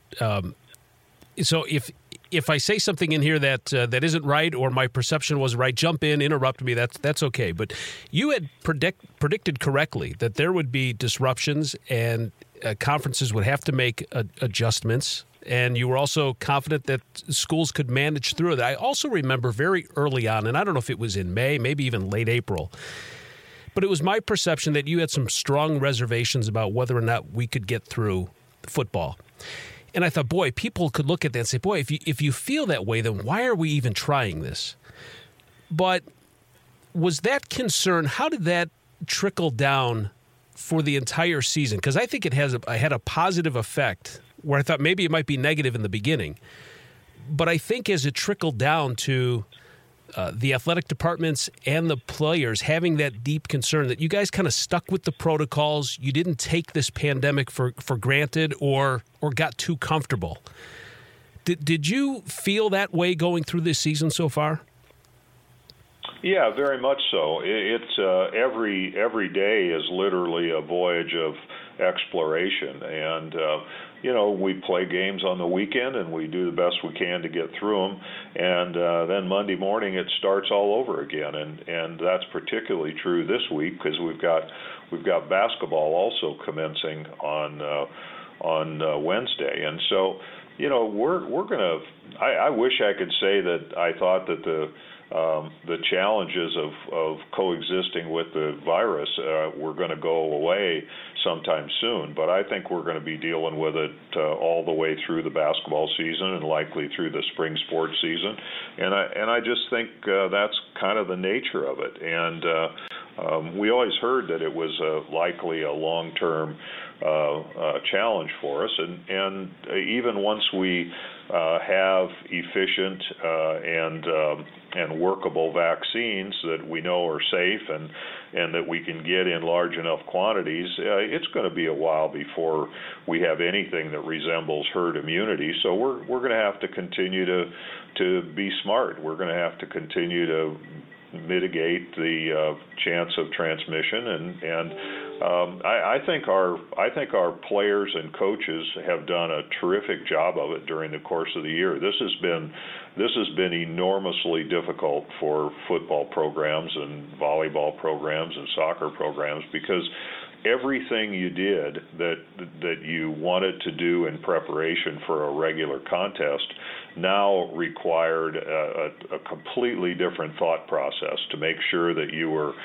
so if I say something in here that isn't right or my perception was right, jump in, interrupt me. That's okay. But you had predicted correctly that there would be disruptions and conferences would have to make adjustments. And you were also confident that schools could manage through it. I also remember very early on, and I don't know if it was in May, maybe even late April, but it was my perception that you had some strong reservations about whether or not we could get through football. And I thought, boy, people could look at that and say, boy, if you feel that way, then why are we even trying this? But was that concern, how did that trickle down for the entire season? Because I think it had a positive effect where I thought maybe it might be negative in the beginning. But I think as it trickled down to the athletic departments and the players having that deep concern that you guys kind of stuck with the protocols, you didn't take this pandemic for granted or got too comfortable. Did you feel that way going through this season so far? Yeah, very much so. It's every day is literally a voyage of exploration, and you know, we play games on the weekend and we do the best we can to get through them, and then Monday morning it starts all over again, and that's particularly true this week because we've got basketball also commencing on Wednesday, and so we're gonna. I wish I could say that I thought that the challenges of coexisting with the virus were going to go away sometime soon, but I think we're going to be dealing with it all the way through the basketball season and likely through the spring sports season, and I just think that's kind of the nature of it. And we always heard that it was likely a long-term challenge for us, and even once we have efficient and workable vaccines that we know are safe and that we can get in large enough quantities, it's going to be a while before we have anything that resembles herd immunity. So we're going to have to continue to be smart. We're going to have to continue to mitigate the chance of transmission, and I think our players and coaches have done a terrific job of it during the course of the year. This has been enormously difficult for football programs and volleyball programs and soccer programs, because everything you did that you wanted to do in preparation for a regular contest now required a completely different thought process to make sure that you were,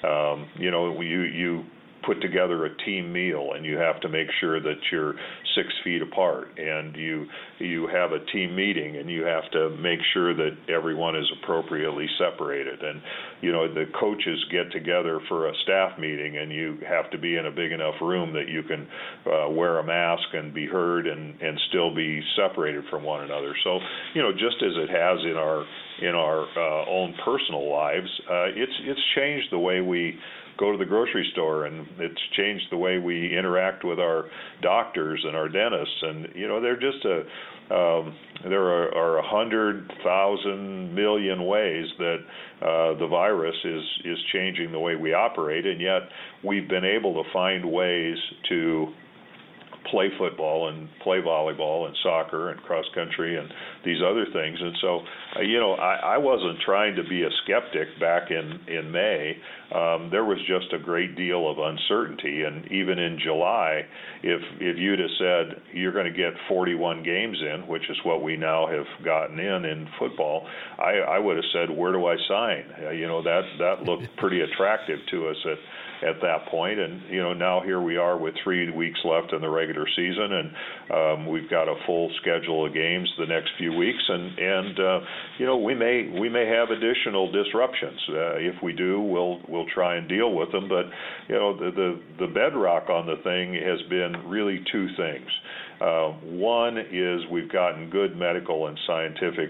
you put together a team meal, and you have to make sure that you're 6 feet apart, and you have a team meeting, and you have to make sure that everyone is appropriately separated, and the coaches get together for a staff meeting, and you have to be in a big enough room that you can wear a mask and be heard and still be separated from one another. So just as it has in our own personal lives, it's changed the way we go to the grocery store, and it's changed the way we interact with our doctors and our dentists. And they're just there are 100,000 million ways that the virus is changing the way we operate, and yet we've been able to find ways to play football and play volleyball and soccer and cross country and these other things. And so, I wasn't trying to be a skeptic back in May. There was just a great deal of uncertainty. And even in July, if you'd have said you're going to get 41 games in, which is what we now have gotten in football, I would have said, where do I sign? That looked pretty attractive to us at that point. And now here we are with 3 weeks left in the regular season, and we've got a full schedule of games the next few weeks, and we may have additional disruptions. If we do, we'll try and deal with them. But the bedrock on the thing has been really two things. One is we've gotten good medical and scientific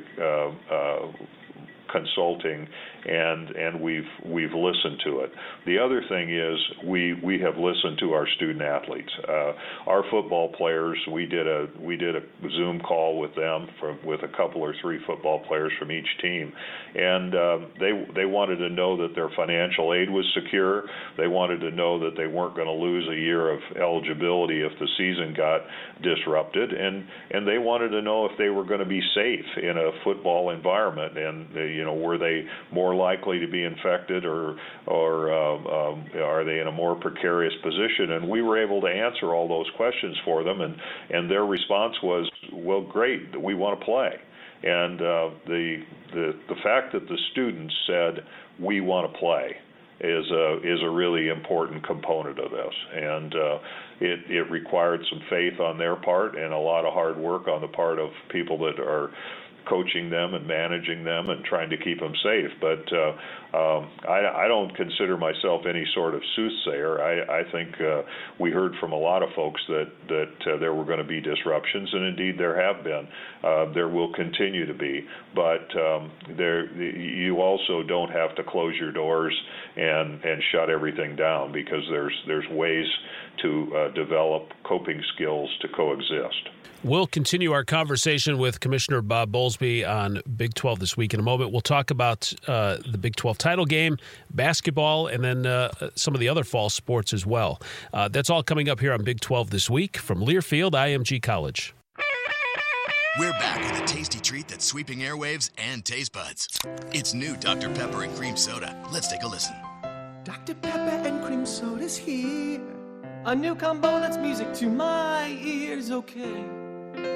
consulting, and we've listened to it. The other thing is we have listened to our student athletes. Our football players, we did a Zoom call with them with a couple or three football players from each team, and they wanted to know that their financial aid was secure. They wanted to know that they weren't going to lose a year of eligibility if the season got disrupted, and they wanted to know if they were going to be safe in a football environment, and were they more likely to be infected, or are they in a more precarious position? And we were able to answer all those questions for them, and their response was, well, great, we want to play. And the fact that the students said we want to play is a really important component of this, and it required some faith on their part and a lot of hard work on the part of people that are coaching them and managing them and trying to keep them safe. But I don't consider myself any sort of soothsayer. I think we heard from a lot of folks that there were going to be disruptions, and indeed there have been. There will continue to be. But you also don't have to close your doors and shut everything down, because there's ways to develop coping skills to coexist. We'll continue our conversation with Commissioner Bob Bowlesby on Big 12 This Week in a moment. We'll talk about the Big 12 title game, basketball, and then some of the other fall sports as well. That's all coming up here on Big 12 This Week from Learfield IMG College. We're back with a tasty treat that's sweeping airwaves and taste buds. It's new Dr. Pepper and Cream Soda. Let's take a listen. Dr. Pepper and Cream Soda's here. A new combo that's music to my ears, okay. Let's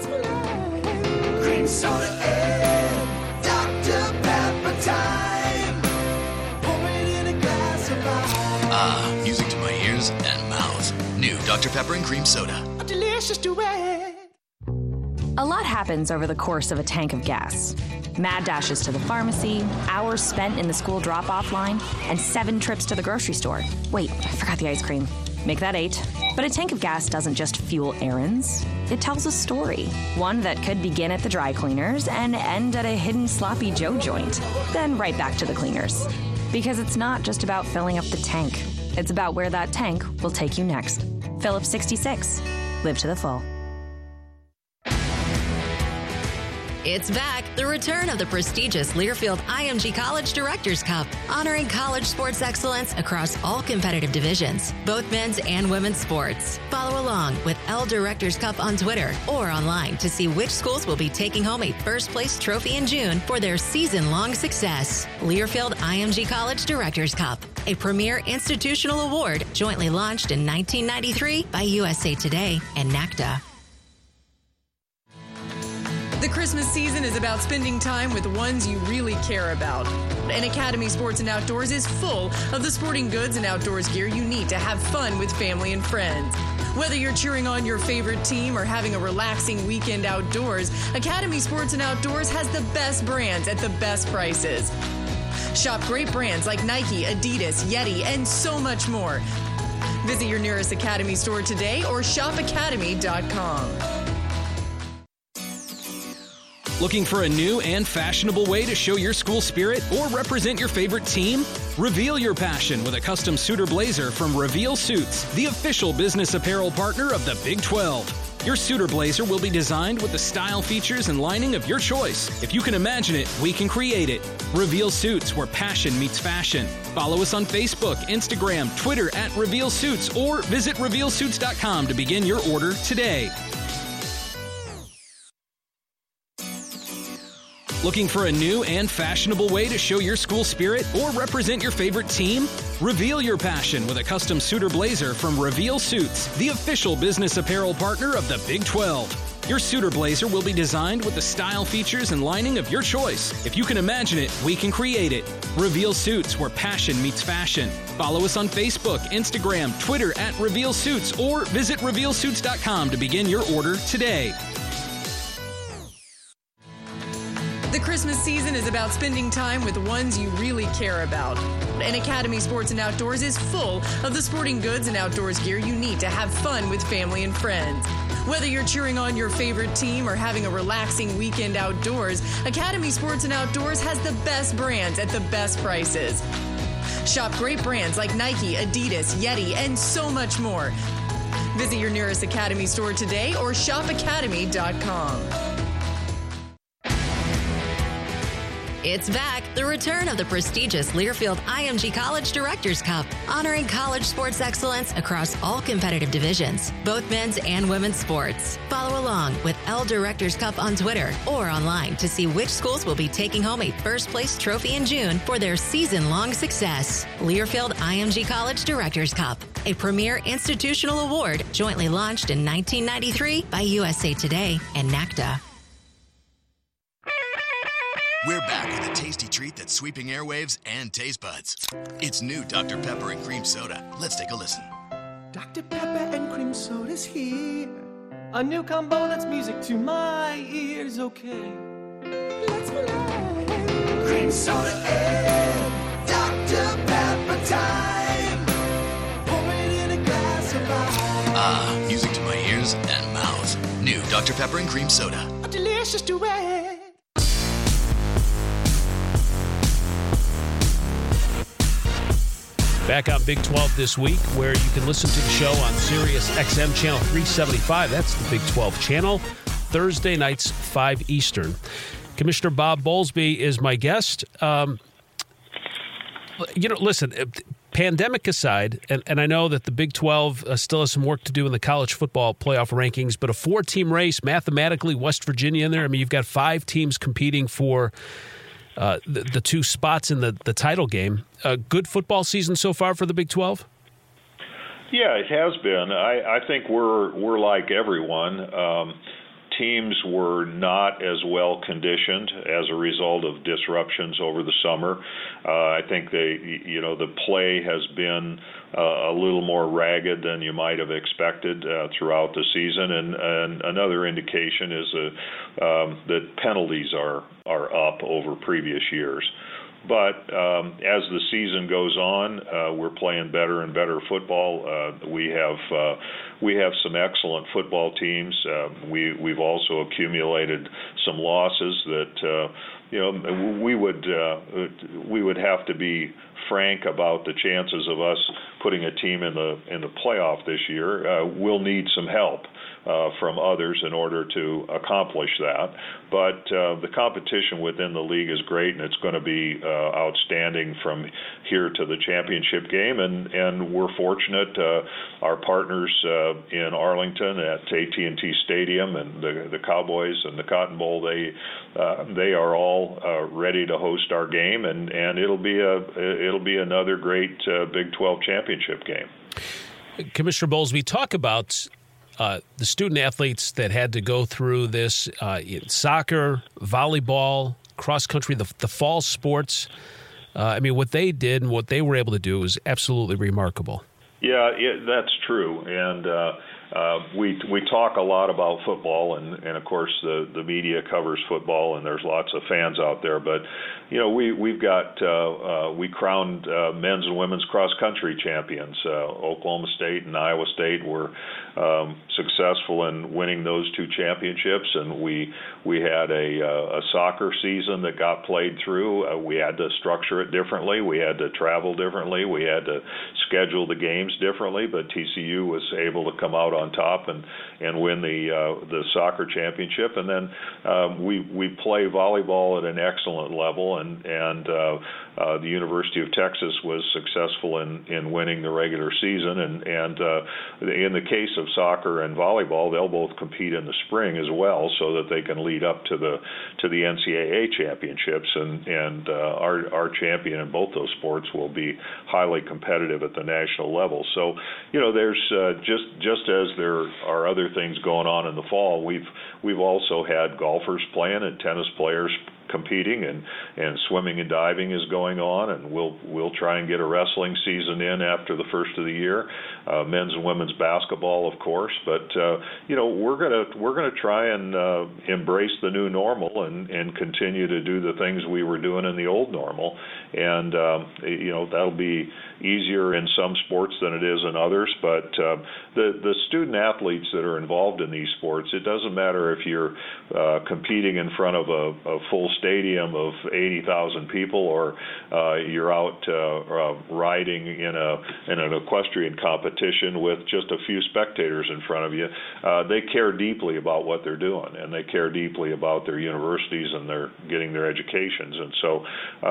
Cream soda and Dr. Pepper time. Pour it in a glass of ice. Music to my ears and mouth. New Dr. Pepper and Cream Soda. A delicious duet. A lot happens over the course of a tank of gas. Mad dashes to the pharmacy, hours spent in the school drop-off line, and 7 trips to the grocery store. Wait, I forgot the ice cream. Make that 8. But a tank of gas doesn't just fuel errands. It tells a story. One that could begin at the dry cleaners and end at a hidden Sloppy Joe joint. Then right back to the cleaners. Because it's not just about filling up the tank. It's about where that tank will take you next. Phillips 66. Live to the full. It's back, the return of the prestigious Learfield IMG College Directors Cup, honoring college sports excellence across all competitive divisions, both men's and women's sports. Follow along with L Directors Cup on Twitter or online to see which schools will be taking home a first-place trophy in June for their season-long success. Learfield IMG College Directors Cup, a premier institutional award jointly launched in 1993 by USA Today and NACDA. The Christmas season is about spending time with the ones you really care about. And Academy Sports and Outdoors is full of the sporting goods and outdoors gear you need to have fun with family and friends. Whether you're cheering on your favorite team or having a relaxing weekend outdoors, Academy Sports and Outdoors has the best brands at the best prices. Shop great brands like Nike, Adidas, Yeti, and so much more. Visit your nearest Academy store today or shopacademy.com. Looking for a new and fashionable way to show your school spirit or represent your favorite team? Reveal your passion with a custom suit or blazer from Reveal Suits, the official business apparel partner of the Big 12. Your suit or blazer will be designed with the style, features, and lining of your choice. If you can imagine it, we can create it. Reveal Suits, where passion meets fashion. Follow us on Facebook, Instagram, Twitter at Reveal Suits, or visit RevealSuits.com to begin your order today. Looking for a new and fashionable way to show your school spirit or represent your favorite team? Reveal your passion with a custom suit or blazer from Reveal Suits, the official business apparel partner of the Big 12. Your suit or blazer will be designed with the style, features, and lining of your choice. If you can imagine it, we can create it. Reveal Suits, where passion meets fashion. Follow us on Facebook, Instagram, Twitter at Reveal Suits, or visit RevealSuits.com to begin your order today. The Christmas season is about spending time with the ones you really care about. And Academy Sports and Outdoors is full of the sporting goods and outdoors gear you need to have fun with family and friends. Whether you're cheering on your favorite team or having a relaxing weekend outdoors, Academy Sports and Outdoors has the best brands at the best prices. Shop great brands like Nike, Adidas, Yeti, and so much more. Visit your nearest Academy store today or shopacademy.com. It's back, the return of the prestigious Learfield IMG College Directors Cup, honoring college sports excellence across all competitive divisions, both men's and women's sports. Follow along with L Directors Cup on Twitter or online to see which schools will be taking home a first-place trophy in June for their season-long success. Learfield IMG College Directors Cup, a premier institutional award jointly launched in 1993 by USA Today and NACDA. We're back with a tasty treat that's sweeping airwaves and taste buds. It's new Dr. Pepper and Cream Soda. Let's take a listen. Dr. Pepper and Cream Soda's here. A new combo that's music to my ears, okay. Let's play. Cream Soda and Dr. Pepper time. Pour it in a glass of ice. Music to my ears and mouth. New Dr. Pepper and Cream Soda. A delicious duet. Back on Big 12 this week, where you can listen to the show on Sirius XM Channel 375. That's the Big 12 channel. Thursday nights, 5 Eastern. Commissioner Bob Bowlesby is my guest. Listen, pandemic aside, and I know that the Big 12 still has some work to do in the college football playoff rankings, but a 4-team race, mathematically, West Virginia in there. I mean, you've got 5 teams competing for the 2 spots in the title game. A good football season so far for the Big 12? Yeah, it has been. I think we're like everyone. teams were not as well conditioned as a result of disruptions over the summer. I think the play has been a little more ragged than you might have expected throughout the season, and another indication is that penalties are up over previous years. But as the season goes on, we're playing better and better football. We have some excellent football teams. We've also accumulated some losses that we would have to be frank about the chances of us putting a team in the playoff this year. We'll need some help from others in order to accomplish that. But the competition within the league is great, and it's going to be outstanding from here to the championship game. And we're fortunate. Our partners in Arlington at AT&T Stadium and the Cowboys and the Cotton Bowl, they are all ready to host our game, and it'll be another great Big 12 championship game. Commissioner Bowlesby, talk about the student athletes that had to go through this in soccer, volleyball, cross country, the fall sports. What they did and what they were able to do was absolutely remarkable. Yeah, that's true. And we talk a lot about football, and of course the media covers football, and there's lots of fans out there. But we crowned men's and women's cross country champions. Oklahoma State and Iowa State were successful in winning those two championships, and we had a soccer season that got played through. We had to structure it differently. We had to travel differently. We had to schedule the games differently. But TCU was able to come out on top and win the soccer championship. And then we play volleyball at an excellent level, and the University of Texas was successful in winning the regular season. And in the case of soccer and volleyball, they'll both compete in the spring as well, so that they can lead up to the NCAA championships. And our champion in both those sports will be highly competitive at the national level. So there's just as there are other things going on in the fall, we've also had golfers playing and tennis players competing, and swimming and diving is going on, and we'll try and get a wrestling season in after the first of the year. Men's and women's basketball, of course, but we're gonna try and embrace the new normal and continue to do the things we were doing in the old normal, and that'll be easier in some sports than it is in others. But the student athletes that are involved in these sports, it doesn't matter if you're competing in front of a full stadium of 80,000 people, or you're out riding in an equestrian competition with just a few spectators in front of you. They care deeply about what they're doing, and they care deeply about their universities and they're getting their educations. And so,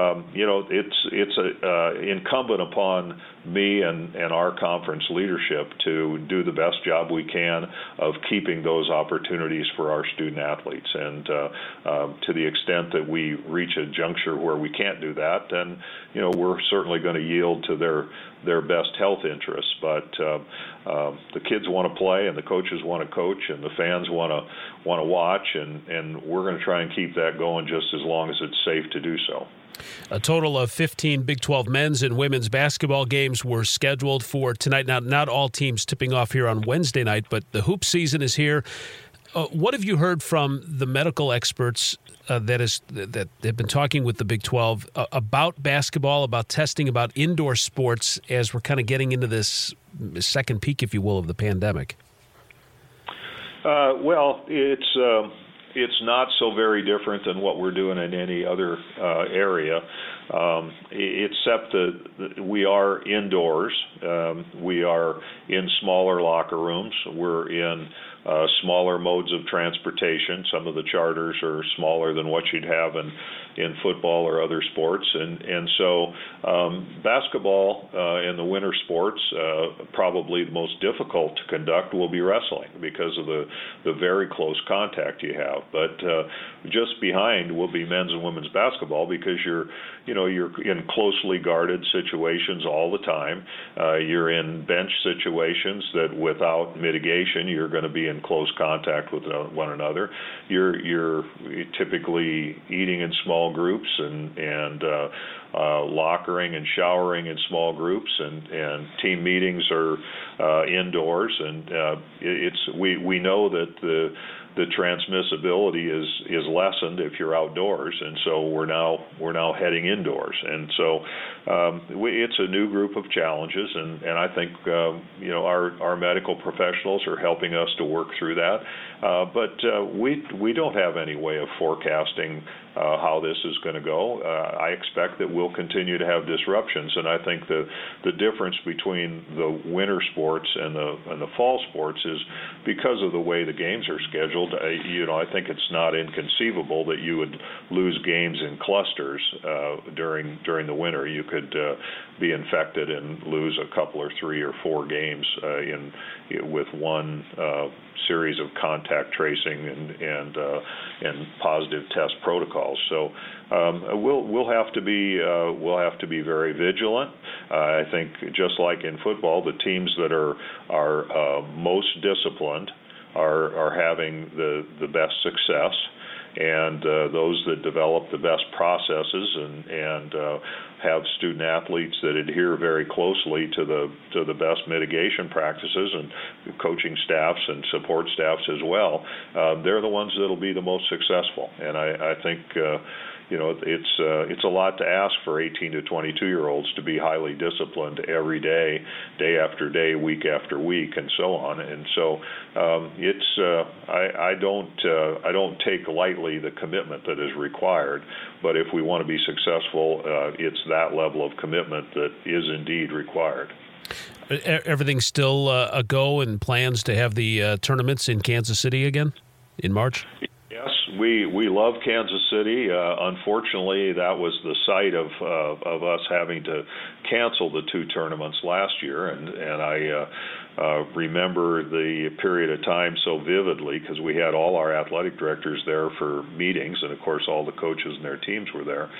it's incumbent upon me and our conference leadership to do the best job we can of keeping those opportunities for our student athletes. And to the extent that we reach a juncture where we can't do that, then we're certainly going to yield to their best health interests. But the kids want to play, and the coaches want to coach, and the fans want to watch, and we're going to try and keep that going just as long as it's safe to do so. A total of 15 Big 12 men's and women's basketball games were scheduled for tonight. Now, not all teams tipping off here on Wednesday night, but the hoop season is here. What have you heard from the medical experts that have been talking with the Big 12 about basketball, about testing, about indoor sports as we're kind of getting into this second peak, if you will, of the pandemic? Well, it's not so very different than what we're doing in any other area, except that we are indoors. We are in smaller locker rooms. We're in smaller modes of transportation. Some of the charters are smaller than what you'd have in football or other sports. And so basketball in the winter sports, probably the most difficult to conduct will be wrestling because of the very close contact you have. But just behind will be men's and women's basketball, because you're in closely guarded situations all the time. You're in bench situations that without mitigation you're going to be in in close contact with one another. You're typically eating in small groups and lockering and showering in small groups, and team meetings are indoors, and we know that the transmissibility is lessened if you're outdoors, and so we're now heading indoors, and so it's a new group of challenges, and I think our medical professionals are helping us to work through that, but we don't have any way of forecasting how this is going to go. I expect that we'll continue to have disruptions, and I think the difference between the winter sports and the fall sports is because of the way the games are scheduled. I think it's not inconceivable that you would lose games in clusters during the winter. You could be infected and lose a couple or 3 or 4 games with one series of contact tracing and positive test protocols. So we'll have to be very vigilant. I think just like in football, the teams that are most disciplined are having the best success, and those that develop the best processes and have student athletes that adhere very closely to the best mitigation practices, and coaching staffs and support staffs as well, they're the ones that'll be the most successful. And I think it's a lot to ask for 18 to 22-year-olds to be highly disciplined every day, day after day, week after week, and so on. And so I don't take lightly the commitment that is required. But if we want to be successful, it's that level of commitment that is indeed required. Everything's still a go, and plans to have the tournaments in Kansas City again in March? Yes, we love Kansas City. Unfortunately, that was the site of us having to cancel the 2 tournaments last year, and I remember the period of time so vividly because we had all our athletic directors there for meetings, and of course all the coaches and their teams were there,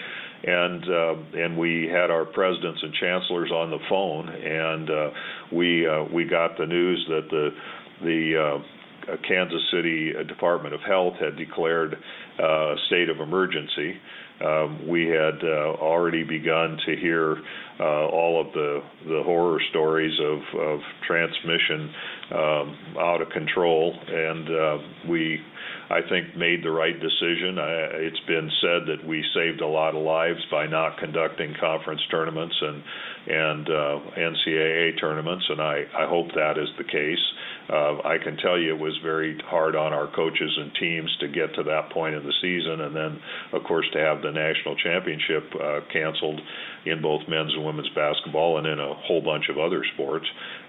and we had our presidents and chancellors on the phone, and we got the news that the Kansas City Department of Health had declared a state of emergency. We had already begun to hear all of the horror stories of transmission out of control, and we, I think, made the right decision. It's been said that we saved a lot of lives by not conducting conference tournaments and NCAA tournaments, and I hope that is the case. I can tell you it was very hard on our coaches and teams to get to that point in the season, and then, of course, to have the national championship canceled in both men's and women's basketball and in a whole bunch of other sports.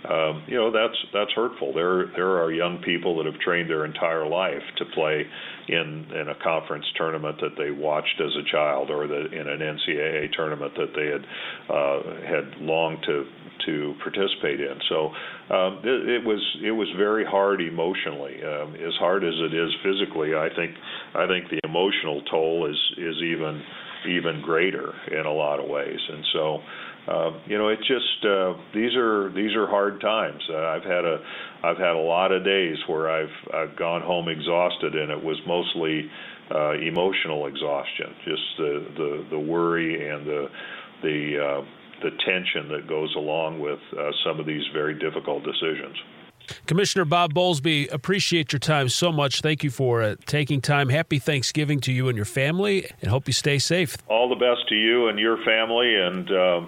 That's hurtful. There are young people that have trained their entire life to play in a conference tournament that they watched as a child, or in an NCAA tournament that they had longed to participate in. So it was very hard emotionally, as hard as it is physically. I think the emotional toll is even greater in a lot of ways. And so it just these are hard times. I've had a lot of days where I've gone home exhausted, and it was mostly emotional exhaustion, just the worry and the tension that goes along with some of these very difficult decisions. Commissioner Bob Bowlesby, appreciate your time so much. Thank you for taking time. Happy Thanksgiving to you and your family, and hope you stay safe. All the best to you and your family, and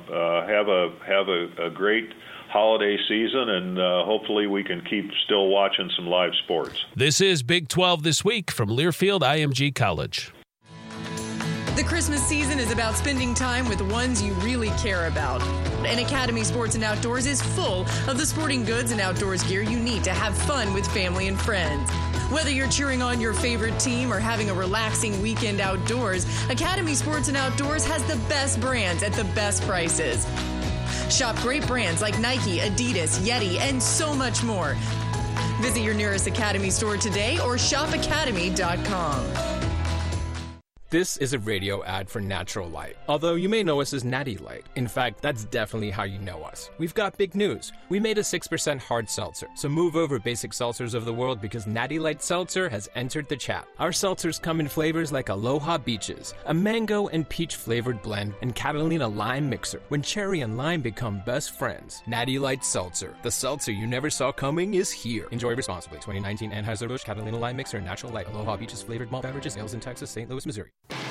have a great holiday season, and hopefully we can keep still watching some live sports. This is Big 12 This Week from Learfield IMG College. The Christmas season is about spending time with the ones you really care about. And Academy Sports and Outdoors is full of the sporting goods and outdoors gear you need to have fun with family and friends. Whether you're cheering on your favorite team or having a relaxing weekend outdoors, Academy Sports and Outdoors has the best brands at the best prices. Shop great brands like Nike, Adidas, Yeti, and so much more. Visit your nearest Academy store today or shopacademy.com. This is a radio ad for Natural Light. Although you may know us as Natty Light. In fact, that's definitely how you know us. We've got big news. We made a 6% hard seltzer. So move over basic seltzers of the world because Natty Light Seltzer has entered the chat. Our seltzers come in flavors like Aloha Beaches, a mango and peach flavored blend, and Catalina Lime Mixer, when cherry and lime become best friends. Natty Light Seltzer. The seltzer you never saw coming is here. Enjoy responsibly. 2019 Anheuser-Busch Catalina Lime Mixer and Natural Light Aloha Beaches flavored malt beverages. Sales in Texas, St. Louis, Missouri.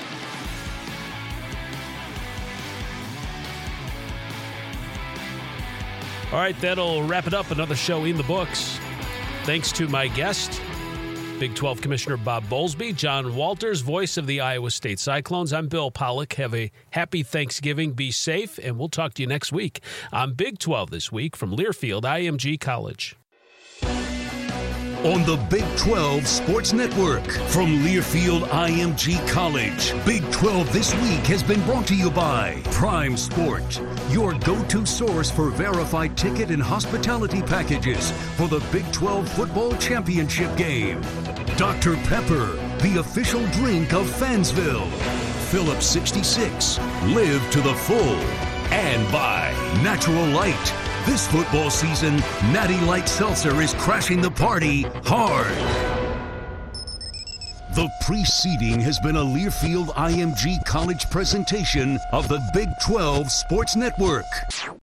All right, that'll wrap it up. Another show in the books. Thanks to my guest, Big 12 Commissioner Bob Bowlesby, John Walters, voice of the Iowa State Cyclones. I'm Bill Pollock. Have a happy Thanksgiving. Be safe, and we'll talk to you next week on Big 12 this week from Learfield IMG College. On the Big 12 Sports Network from Learfield IMG College. Big 12 This Week has been brought to you by Prime Sport, your go-to source for verified ticket and hospitality packages for the Big 12 Football Championship game. Dr. Pepper, the official drink of Fansville. Phillips 66, live to the full. And by Natural Light. This football season, Natty Light Seltzer is crashing the party hard. The preceding has been a Learfield IMG College presentation of the Big 12 Sports Network.